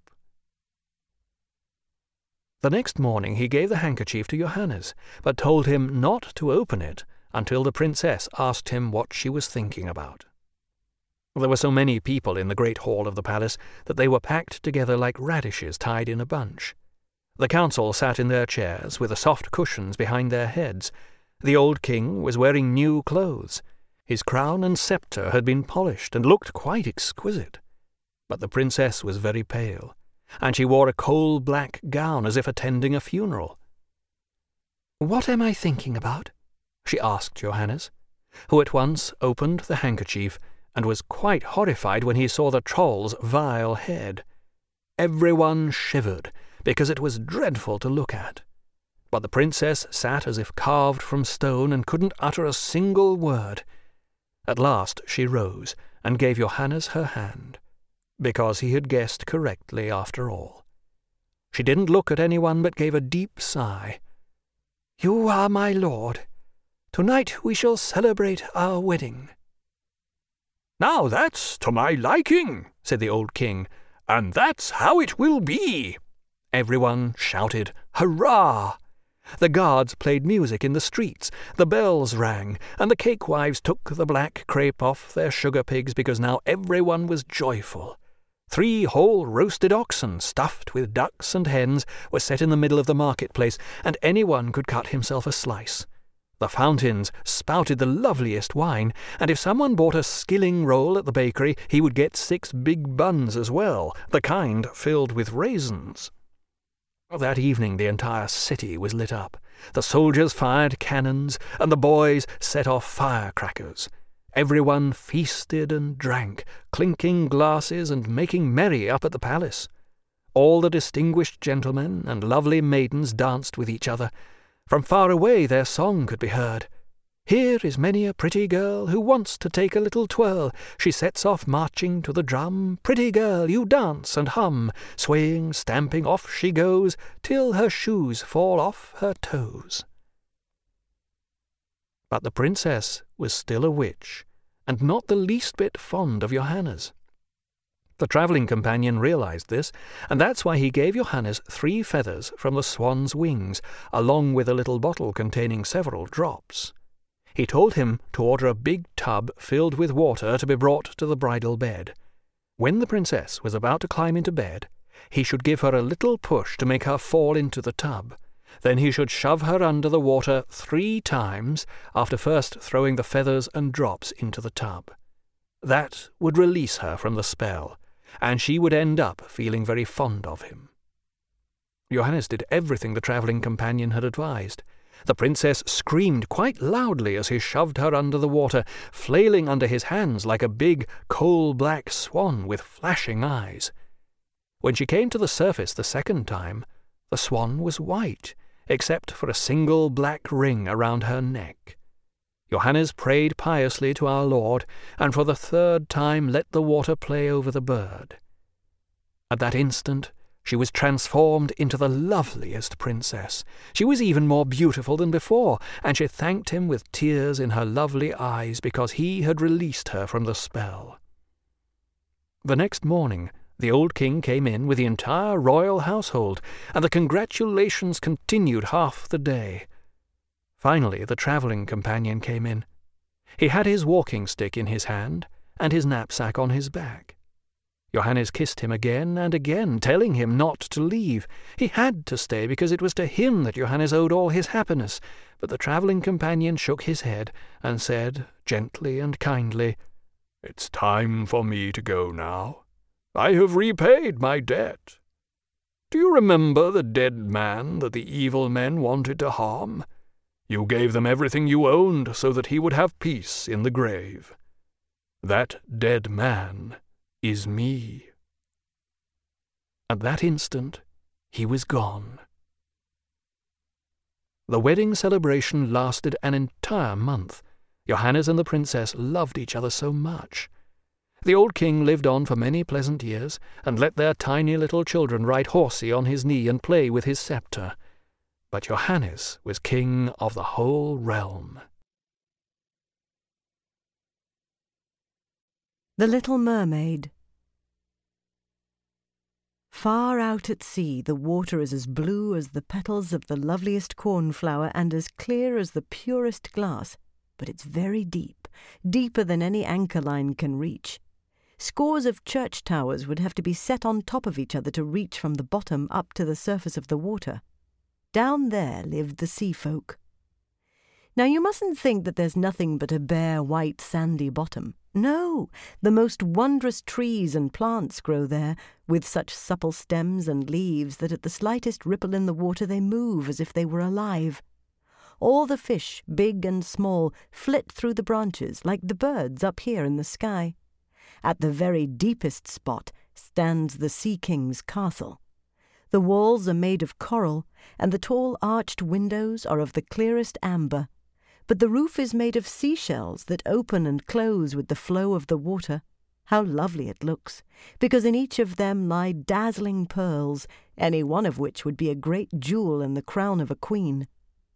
The next morning he gave the handkerchief to Johannes, but told him not to open it until the princess asked him what she was thinking about. There were so many people in the great hall of the palace that they were packed together like radishes tied in a bunch. The council sat in their chairs with the soft cushions behind their heads. The old king was wearing new clothes. His crown and sceptre had been polished and looked quite exquisite. But the princess was very pale, and she wore a coal-black gown as if attending a funeral. "What am I thinking about?" she asked Johannes, who at once opened the handkerchief and was quite horrified when he saw the troll's vile head. Everyone shivered, because it was dreadful to look at. But the princess sat as if carved from stone and couldn't utter a single word. At last she rose and gave Johannes her hand, because he had guessed correctly after all. She didn't look at anyone but gave a deep sigh. "You are my lord. Tonight we shall celebrate our wedding." "Now that's to my liking," said the old king, "and that's how it will be." Everyone shouted, "Hurrah!" The guards played music in the streets, the bells rang, and the cakewives took the black crape off their sugar pigs because now everyone was joyful. Three whole roasted oxen, stuffed with ducks and hens, were set in the middle of the marketplace, and anyone could cut himself a slice. The fountains spouted the loveliest wine, and if someone bought a skilling roll at the bakery, he would get six big buns as well, the kind filled with raisins. That evening the entire city was lit up. The soldiers fired cannons, and the boys set off firecrackers. Everyone feasted and drank, clinking glasses and making merry up at the palace. All the distinguished gentlemen and lovely maidens danced with each other. From far away their song could be heard. Here is many a pretty girl who wants to take a little twirl. She sets off marching to the drum. Pretty girl, you dance and hum. Swaying, stamping, off she goes, till her shoes fall off her toes. But the princess was still a witch, and not the least bit fond of Johannes. The travelling companion realized this, and that's why he gave Johannes three feathers from the swan's wings, along with a little bottle containing several drops. He told him to order a big tub filled with water to be brought to the bridal bed. When the princess was about to climb into bed, he should give her a little push to make her fall into the tub. Then he should shove her under the water three times, after first throwing the feathers and drops into the tub. That would release her from the spell, and she would end up feeling very fond of him. Johannes did everything the travelling companion had advised. The princess screamed quite loudly as he shoved her under the water, flailing under his hands like a big, coal-black swan with flashing eyes. When she came to the surface the second time, the swan was white, except for a single black ring around her neck. Johannes prayed piously to our Lord, and for the third time let the water play over the bird. At that instant, she was transformed into the loveliest princess. She was even more beautiful than before, and she thanked him with tears in her lovely eyes because he had released her from the spell. The next morning, the old king came in with the entire royal household, and the congratulations continued half the day. Finally, the travelling companion came in. He had his walking stick in his hand, and his knapsack on his back. Johannes kissed him again and again, telling him not to leave. He had to stay because it was to him that Johannes owed all his happiness, but the travelling companion shook his head and said, gently and kindly, "It's time for me to go now. I have repaid my debt. Do you remember the dead man that the evil men wanted to harm? You gave them everything you owned so that he would have peace in the grave. That dead man is me." At that instant, he was gone. The wedding celebration lasted an entire month. Johannes and the princess loved each other so much. The old king lived on for many pleasant years, and let their tiny little children ride horsey on his knee and play with his sceptre. But Johannes was king of the whole realm. The Little Mermaid. Far out at sea, the water is as blue as the petals of the loveliest cornflower and as clear as the purest glass, but it's very deep, deeper than any anchor line can reach. Scores of church towers would have to be set on top of each other to reach from the bottom up to the surface of the water. Down there lived the sea folk. Now you mustn't think that there's nothing but a bare, white, sandy bottom. No, the most wondrous trees and plants grow there, with such supple stems and leaves that at the slightest ripple in the water they move as if they were alive. All the fish, big and small, flit through the branches like the birds up here in the sky. At the very deepest spot stands the Sea King's castle. The walls are made of coral, and the tall arched windows are of the clearest amber. But the roof is made of seashells that open and close with the flow of the water. How lovely it looks, because in each of them lie dazzling pearls, any one of which would be a great jewel in the crown of a queen.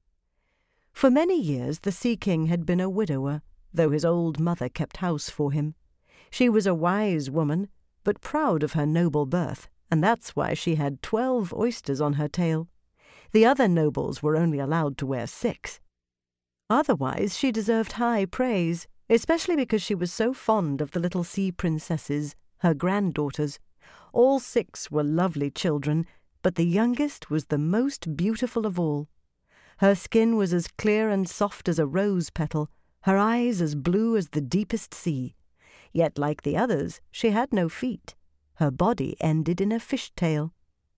For many years the Sea King had been a widower, though his old mother kept house for him. She was a wise woman, but proud of her noble birth, and that's why she had twelve oysters on her tail. The other nobles were only allowed to wear six. Otherwise she deserved high praise, especially because she was so fond of the little sea princesses, her granddaughters. All six were lovely children, but the youngest was the most beautiful of all. Her skin was as clear and soft as a rose petal, her eyes as blue as the deepest sea. Yet, like the others, she had no feet. Her body ended in a fish-tail.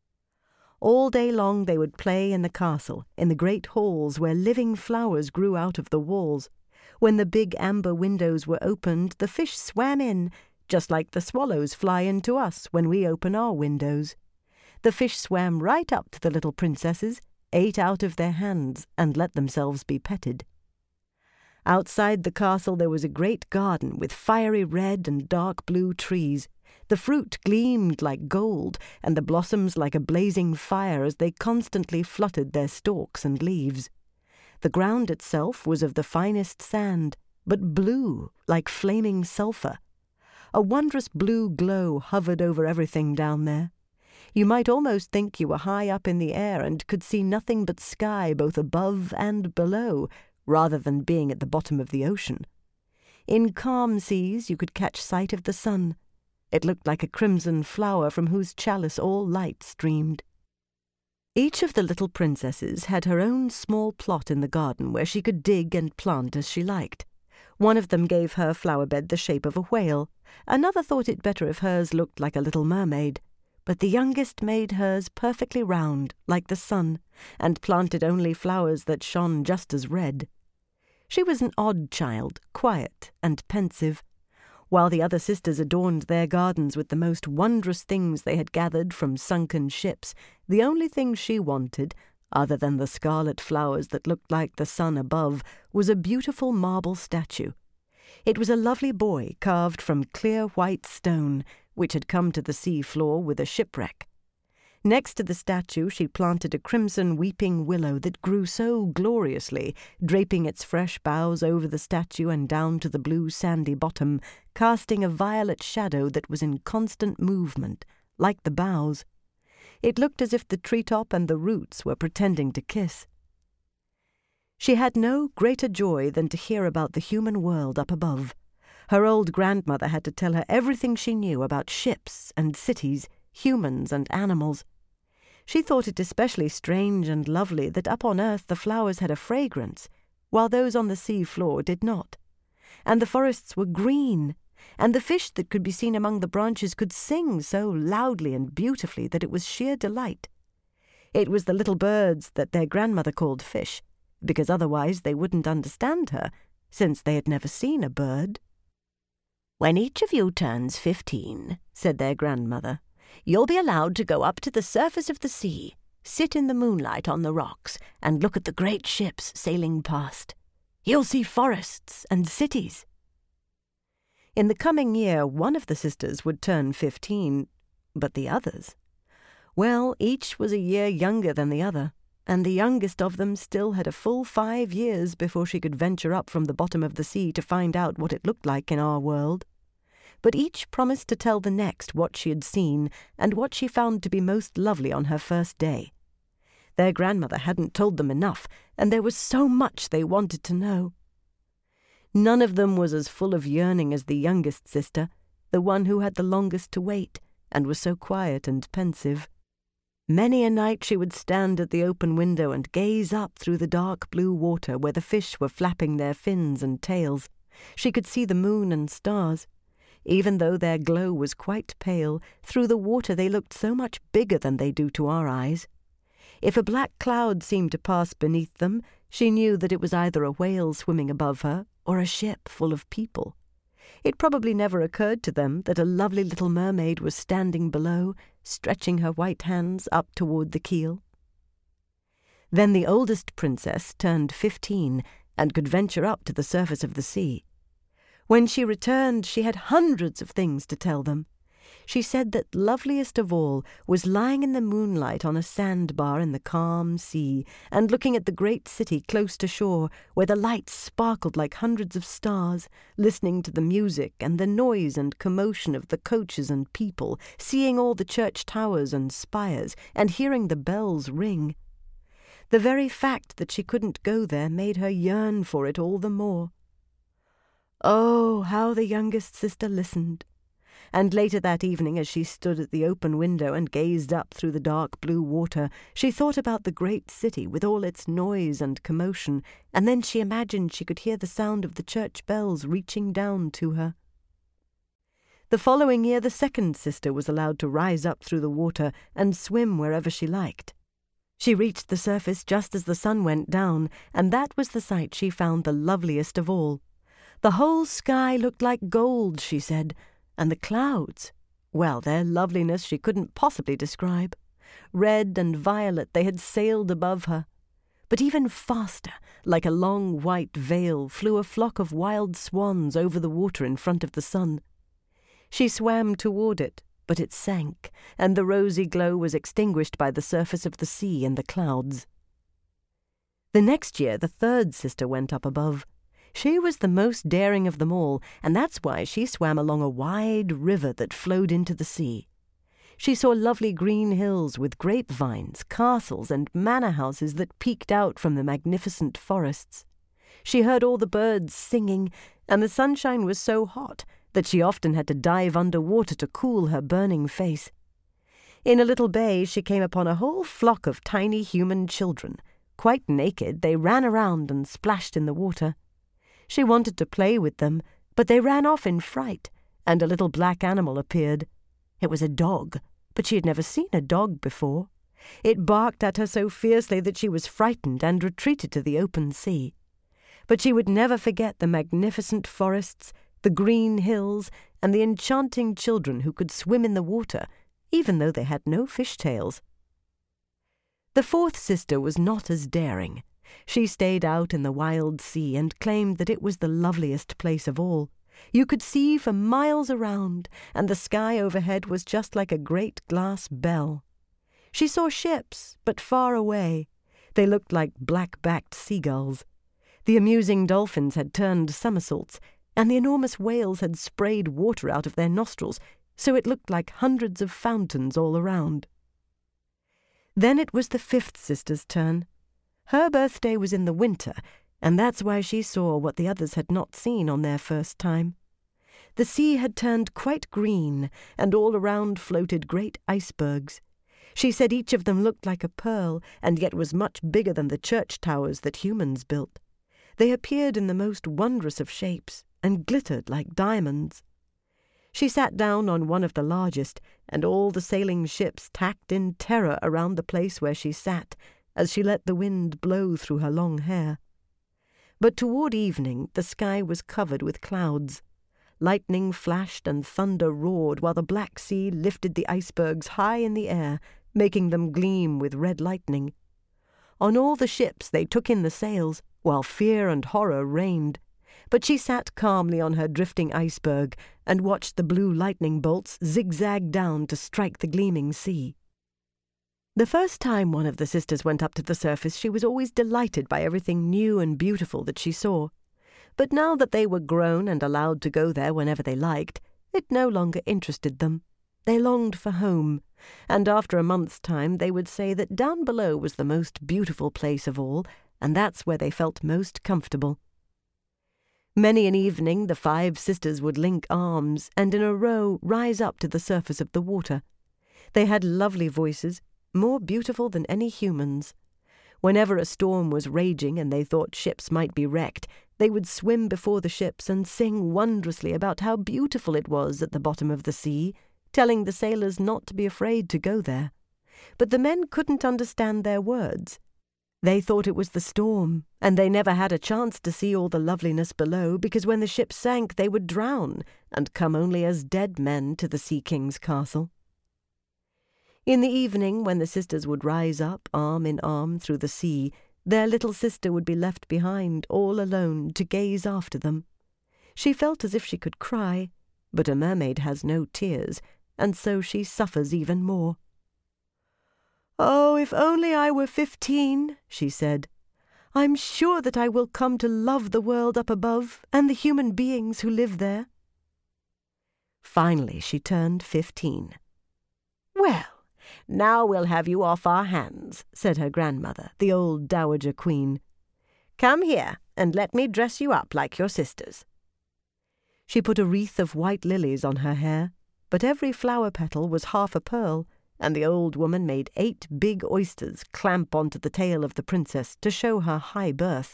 All day long they would play in the castle, in the great halls where living flowers grew out of the walls. When the big amber windows were opened, the fish swam in, just like the swallows fly into us when we open our windows. The fish swam right up to the little princesses, ate out of their hands, and let themselves be petted. Outside the castle there was a great garden with fiery red and dark blue trees. The fruit gleamed like gold, and the blossoms like a blazing fire as they constantly fluttered their stalks and leaves. The ground itself was of the finest sand, but blue like flaming sulphur. A wondrous blue glow hovered over everything down there. You might almost think you were high up in the air and could see nothing but sky both above and below, rather than being at the bottom of the ocean. In calm seas you could catch sight of the sun. It looked like a crimson flower from whose chalice all light streamed. Each of the little princesses had her own small plot in the garden where she could dig and plant as she liked. One of them gave her flower bed the shape of a whale. Another thought it better if hers looked like a little mermaid. But the youngest made hers perfectly round, like the sun, and planted only flowers that shone just as red. She was an odd child, quiet and pensive. While the other sisters adorned their gardens with the most wondrous things they had gathered from sunken ships, the only thing she wanted, other than the scarlet flowers that looked like the sun above, was a beautiful marble statue. It was a lovely boy carved from clear white stone, which had come to the sea floor with a shipwreck. Next to the statue she planted a crimson weeping willow that grew so gloriously, draping its fresh boughs over the statue and down to the blue sandy bottom, casting a violet shadow that was in constant movement, like the boughs. It looked as if the treetop and the roots were pretending to kiss. She had no greater joy than to hear about the human world up above. Her old grandmother had to tell her everything she knew about ships and cities, humans and animals. She thought it especially strange and lovely that up on earth the flowers had a fragrance, while those on the sea floor did not. And the forests were green, and the fish that could be seen among the branches could sing so loudly and beautifully that it was sheer delight. It was the little birds that their grandmother called fish, because otherwise they wouldn't understand her, since they had never seen a bird. "When each of you turns fifteen," said their grandmother, "you'll be allowed to go up to the surface of the sea, sit in the moonlight on the rocks, and look at the great ships sailing past. You'll see forests and cities." In the coming year one of the sisters would turn fifteen, but the others? Well, each was a year younger than the other, and the youngest of them still had a full five years before she could venture up from the bottom of the sea to find out what it looked like in our world. But each promised to tell the next what she had seen and what she found to be most lovely on her first day. Their grandmother hadn't told them enough, and there was so much they wanted to know. None of them was as full of yearning as the youngest sister, the one who had the longest to wait, and was so quiet and pensive. Many a night she would stand at the open window and gaze up through the dark blue water where the fish were flapping their fins and tails. She could see the moon and stars. Even though their glow was quite pale, through the water they looked so much bigger than they do to our eyes. If a black cloud seemed to pass beneath them, she knew that it was either a whale swimming above her or a ship full of people. It probably never occurred to them that a lovely little mermaid was standing below, stretching her white hands up toward the keel. Then the oldest princess turned fifteen and could venture up to the surface of the sea. When she returned, she had hundreds of things to tell them. She said that loveliest of all was lying in the moonlight on a sandbar in the calm sea and looking at the great city close to shore, where the lights sparkled like hundreds of stars, listening to the music and the noise and commotion of the coaches and people, seeing all the church towers and spires, and hearing the bells ring. The very fact that she couldn't go there made her yearn for it all the more. Oh, how the youngest sister listened! And later that evening, as she stood at the open window and gazed up through the dark blue water, she thought about the great city with all its noise and commotion, and then she imagined she could hear the sound of the church bells reaching down to her. The following year the second sister was allowed to rise up through the water and swim wherever she liked. She reached the surface just as the sun went down, and that was the sight she found the loveliest of all. The whole sky looked like gold, she said, and the clouds, well, their loveliness she couldn't possibly describe. Red and violet they had sailed above her. But even faster, like a long white veil, flew a flock of wild swans over the water in front of the sun. She swam toward it, but it sank, and the rosy glow was extinguished by the surface of the sea and the clouds. The next year the third sister went up above. She was the most daring of them all, and that's why she swam along a wide river that flowed into the sea. She saw lovely green hills with grapevines, castles, and manor houses that peeked out from the magnificent forests. She heard all the birds singing, and the sunshine was so hot that she often had to dive under water to cool her burning face. In a little bay she came upon a whole flock of tiny human children. Quite naked, they ran around and splashed in the water. She wanted to play with them, but they ran off in fright, and a little black animal appeared. It was a dog, but she had never seen a dog before. It barked at her so fiercely that she was frightened and retreated to the open sea. But she would never forget the magnificent forests, the green hills, and the enchanting children who could swim in the water, even though they had no fishtails. The fourth sister was not as daring. She stayed out in the wild sea and claimed that it was the loveliest place of all. You could see for miles around, and the sky overhead was just like a great glass bell. She saw ships, but far away. They looked like black-backed seagulls. The amusing dolphins had turned somersaults, and the enormous whales had sprayed water out of their nostrils, so it looked like hundreds of fountains all around. Then it was the fifth sister's turn. Her birthday was in the winter, and that's why she saw what the others had not seen on their first time. The sea had turned quite green, and all around floated great icebergs. She said each of them looked like a pearl, and yet was much bigger than the church towers that humans built. They appeared in the most wondrous of shapes, and glittered like diamonds. She sat down on one of the largest, and all the sailing ships tacked in terror around the place where she sat, as she let the wind blow through her long hair. But toward evening the sky was covered with clouds. Lightning flashed and thunder roared, while the black sea lifted the icebergs high in the air, making them gleam with red lightning. On all the ships they took in the sails, while fear and horror reigned. But she sat calmly on her drifting iceberg and watched the blue lightning bolts zigzag down to strike the gleaming sea. The first time one of the sisters went up to the surface, she was always delighted by everything new and beautiful that she saw. But now that they were grown and allowed to go there whenever they liked, it no longer interested them. They longed for home, and after a month's time they would say that down below was the most beautiful place of all, and that's where they felt most comfortable. Many an evening the five sisters would link arms and in a row rise up to the surface of the water. They had lovely voices, more beautiful than any humans. Whenever a storm was raging and they thought ships might be wrecked, they would swim before the ships and sing wondrously about how beautiful it was at the bottom of the sea, telling the sailors not to be afraid to go there. But the men couldn't understand their words. They thought it was the storm, and they never had a chance to see all the loveliness below, because when the ship sank they would drown and come only as dead men to the Sea King's castle. In the evening, when the sisters would rise up, arm in arm, through the sea, their little sister would be left behind, all alone, to gaze after them. She felt as if she could cry, but a mermaid has no tears, and so she suffers even more. "Oh, if only I were fifteen," she said. "I'm sure that I will come to love the world up above, and the human beings who live there." Finally she turned fifteen. "Well, now we'll have you off our hands," said her grandmother, the old Dowager Queen. "Come here, and let me dress you up like your sisters." She put a wreath of white lilies on her hair, but every flower petal was half a pearl, and the old woman made eight big oysters clamp onto the tail of the princess to show her high birth.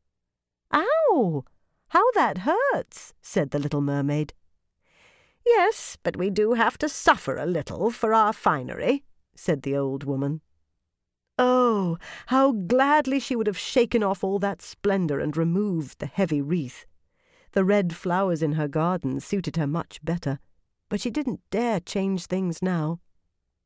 "Ow! How that hurts!" said the little mermaid. "Yes, but we do have to suffer a little for our finery," said the old woman. Oh, how gladly she would have shaken off all that splendour and removed the heavy wreath. The red flowers in her garden suited her much better, but she didn't dare change things now.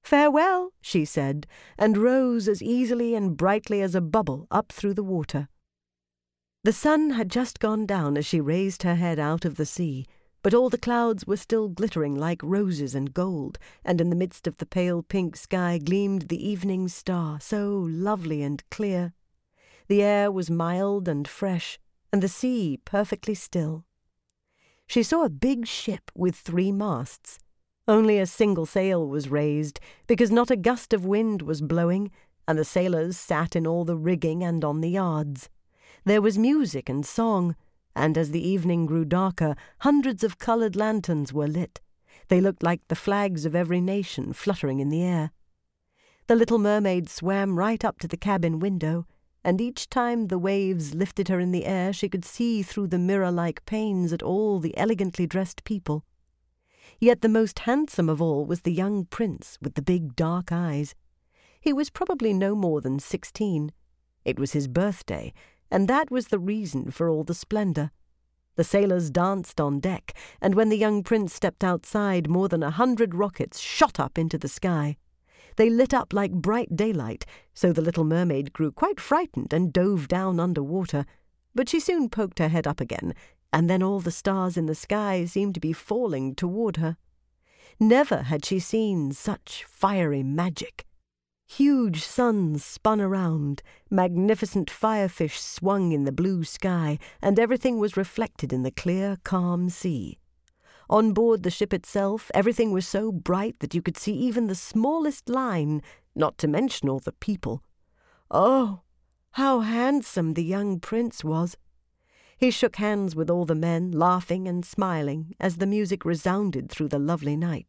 "Farewell," she said, and rose as easily and brightly as a bubble up through the water. The sun had just gone down as she raised her head out of the sea, but all the clouds were still glittering like roses and gold, and in the midst of the pale pink sky gleamed the evening star, so lovely and clear. The air was mild and fresh, and the sea perfectly still. She saw a big ship with three masts. Only a single sail was raised, because not a gust of wind was blowing, and the sailors sat in all the rigging and on the yards. There was music and song, and as the evening grew darker, hundreds of coloured lanterns were lit. They looked like the flags of every nation fluttering in the air. The little mermaid swam right up to the cabin window, and each time the waves lifted her in the air she could see through the mirror-like panes at all the elegantly dressed people. Yet the most handsome of all was the young prince with the big dark eyes. He was probably no more than sixteen. It was his birthday, and that was the reason for all the splendour. The sailors danced on deck, and when the young prince stepped outside, more than a hundred rockets shot up into the sky. They lit up like bright daylight, so the little mermaid grew quite frightened and dove down under water, but she soon poked her head up again, and then all the stars in the sky seemed to be falling toward her. Never had she seen such fiery magic. Huge suns spun around, magnificent firefish swung in the blue sky, and everything was reflected in the clear, calm sea. On board the ship itself, everything was so bright that you could see even the smallest line, not to mention all the people. Oh, how handsome the young prince was! He shook hands with all the men, laughing and smiling, as the music resounded through the lovely night.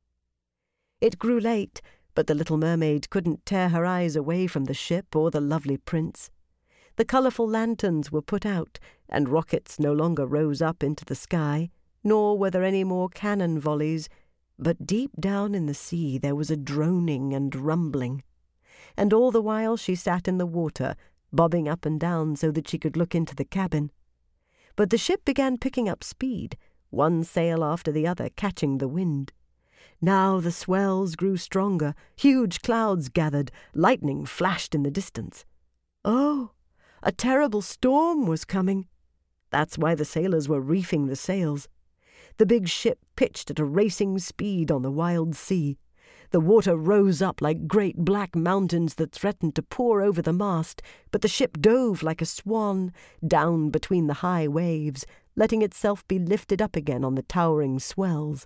It grew late, but the little mermaid couldn't tear her eyes away from the ship or the lovely prince. The colourful lanterns were put out, and rockets no longer rose up into the sky, nor were there any more cannon volleys, but deep down in the sea there was a droning and rumbling. And all the while she sat in the water, bobbing up and down so that she could look into the cabin. But the ship began picking up speed, one sail after the other catching the wind. Now the swells grew stronger, huge clouds gathered, lightning flashed in the distance. Oh, a terrible storm was coming. That's why the sailors were reefing the sails. The big ship pitched at a racing speed on the wild sea. The water rose up like great black mountains that threatened to pour over the mast, but the ship dove like a swan down between the high waves, letting itself be lifted up again on the towering swells.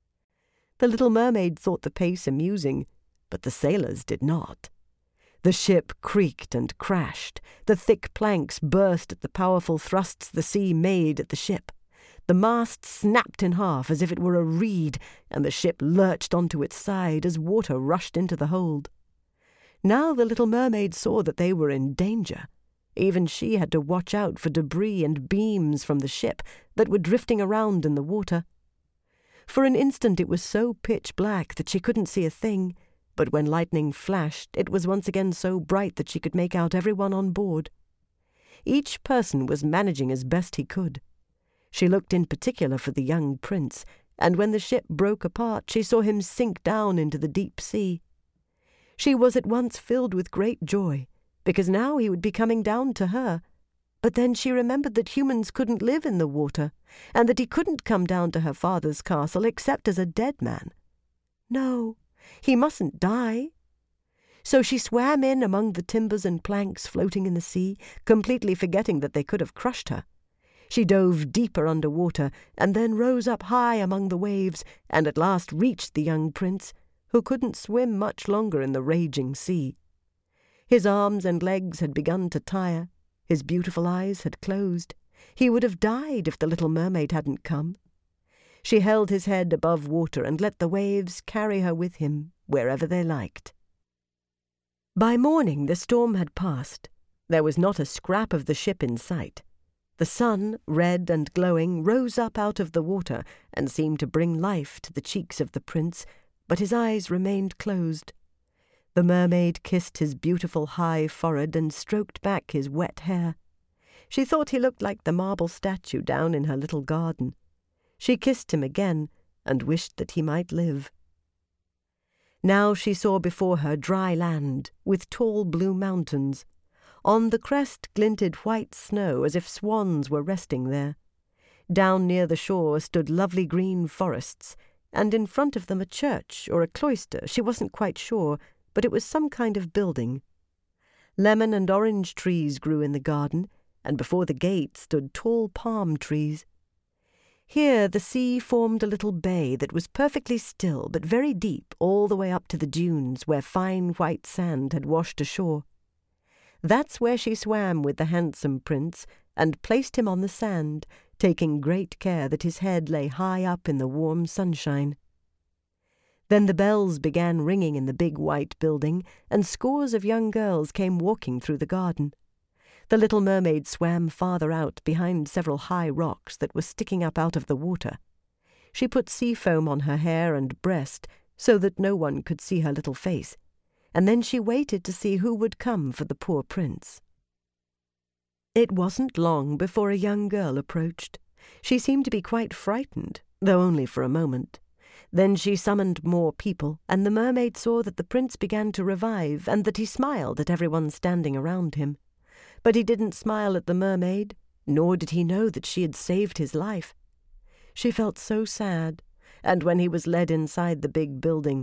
The little mermaid thought the pace amusing, but the sailors did not. The ship creaked and crashed. The thick planks burst at the powerful thrusts the sea made at the ship. The mast snapped in half as if it were a reed, and the ship lurched onto its side as water rushed into the hold. Now the little mermaid saw that they were in danger. Even she had to watch out for debris and beams from the ship that were drifting around in the water. For an instant it was so pitch black that she couldn't see a thing, but when lightning flashed, it was once again so bright that she could make out everyone on board. Each person was managing as best he could. She looked in particular for the young prince, and when the ship broke apart, she saw him sink down into the deep sea. She was at once filled with great joy, because now he would be coming down to her. But then she remembered that humans couldn't live in the water, and that he couldn't come down to her father's castle except as a dead man. No, he mustn't die. So she swam in among the timbers and planks floating in the sea, completely forgetting that they could have crushed her. She dove deeper under water, and then rose up high among the waves, and at last reached the young prince, who couldn't swim much longer in the raging sea. His arms and legs had begun to tire. His beautiful eyes had closed. He would have died if the little mermaid hadn't come. She held his head above water and let the waves carry her with him wherever they liked. By morning the storm had passed. There was not a scrap of the ship in sight. The sun, red and glowing, rose up out of the water and seemed to bring life to the cheeks of the prince, but his eyes remained closed. The mermaid kissed his beautiful high forehead and stroked back his wet hair. She thought he looked like the marble statue down in her little garden. She kissed him again and wished that he might live. Now she saw before her dry land, with tall blue mountains. On the crest glinted white snow, as if swans were resting there. Down near the shore stood lovely green forests, and in front of them a church or a cloister, she wasn't quite sure, but it was some kind of building. Lemon and orange trees grew in the garden, and before the gate stood tall palm trees. Here the sea formed a little bay that was perfectly still, but very deep, all the way up to the dunes where fine white sand had washed ashore. That's where she swam with the handsome prince, and placed him on the sand, taking great care that his head lay high up in the warm sunshine. Then the bells began ringing in the big white building, and scores of young girls came walking through the garden. The little mermaid swam farther out behind several high rocks that were sticking up out of the water. She put sea foam on her hair and breast so that no one could see her little face, and then she waited to see who would come for the poor prince. It wasn't long before a young girl approached. She seemed to be quite frightened, though only for a moment. Then she summoned more people, and the mermaid saw that the prince began to revive, and that he smiled at everyone standing around him. But he didn't smile at the mermaid, nor did he know that she had saved his life. She felt so sad, and when he was led inside the big building,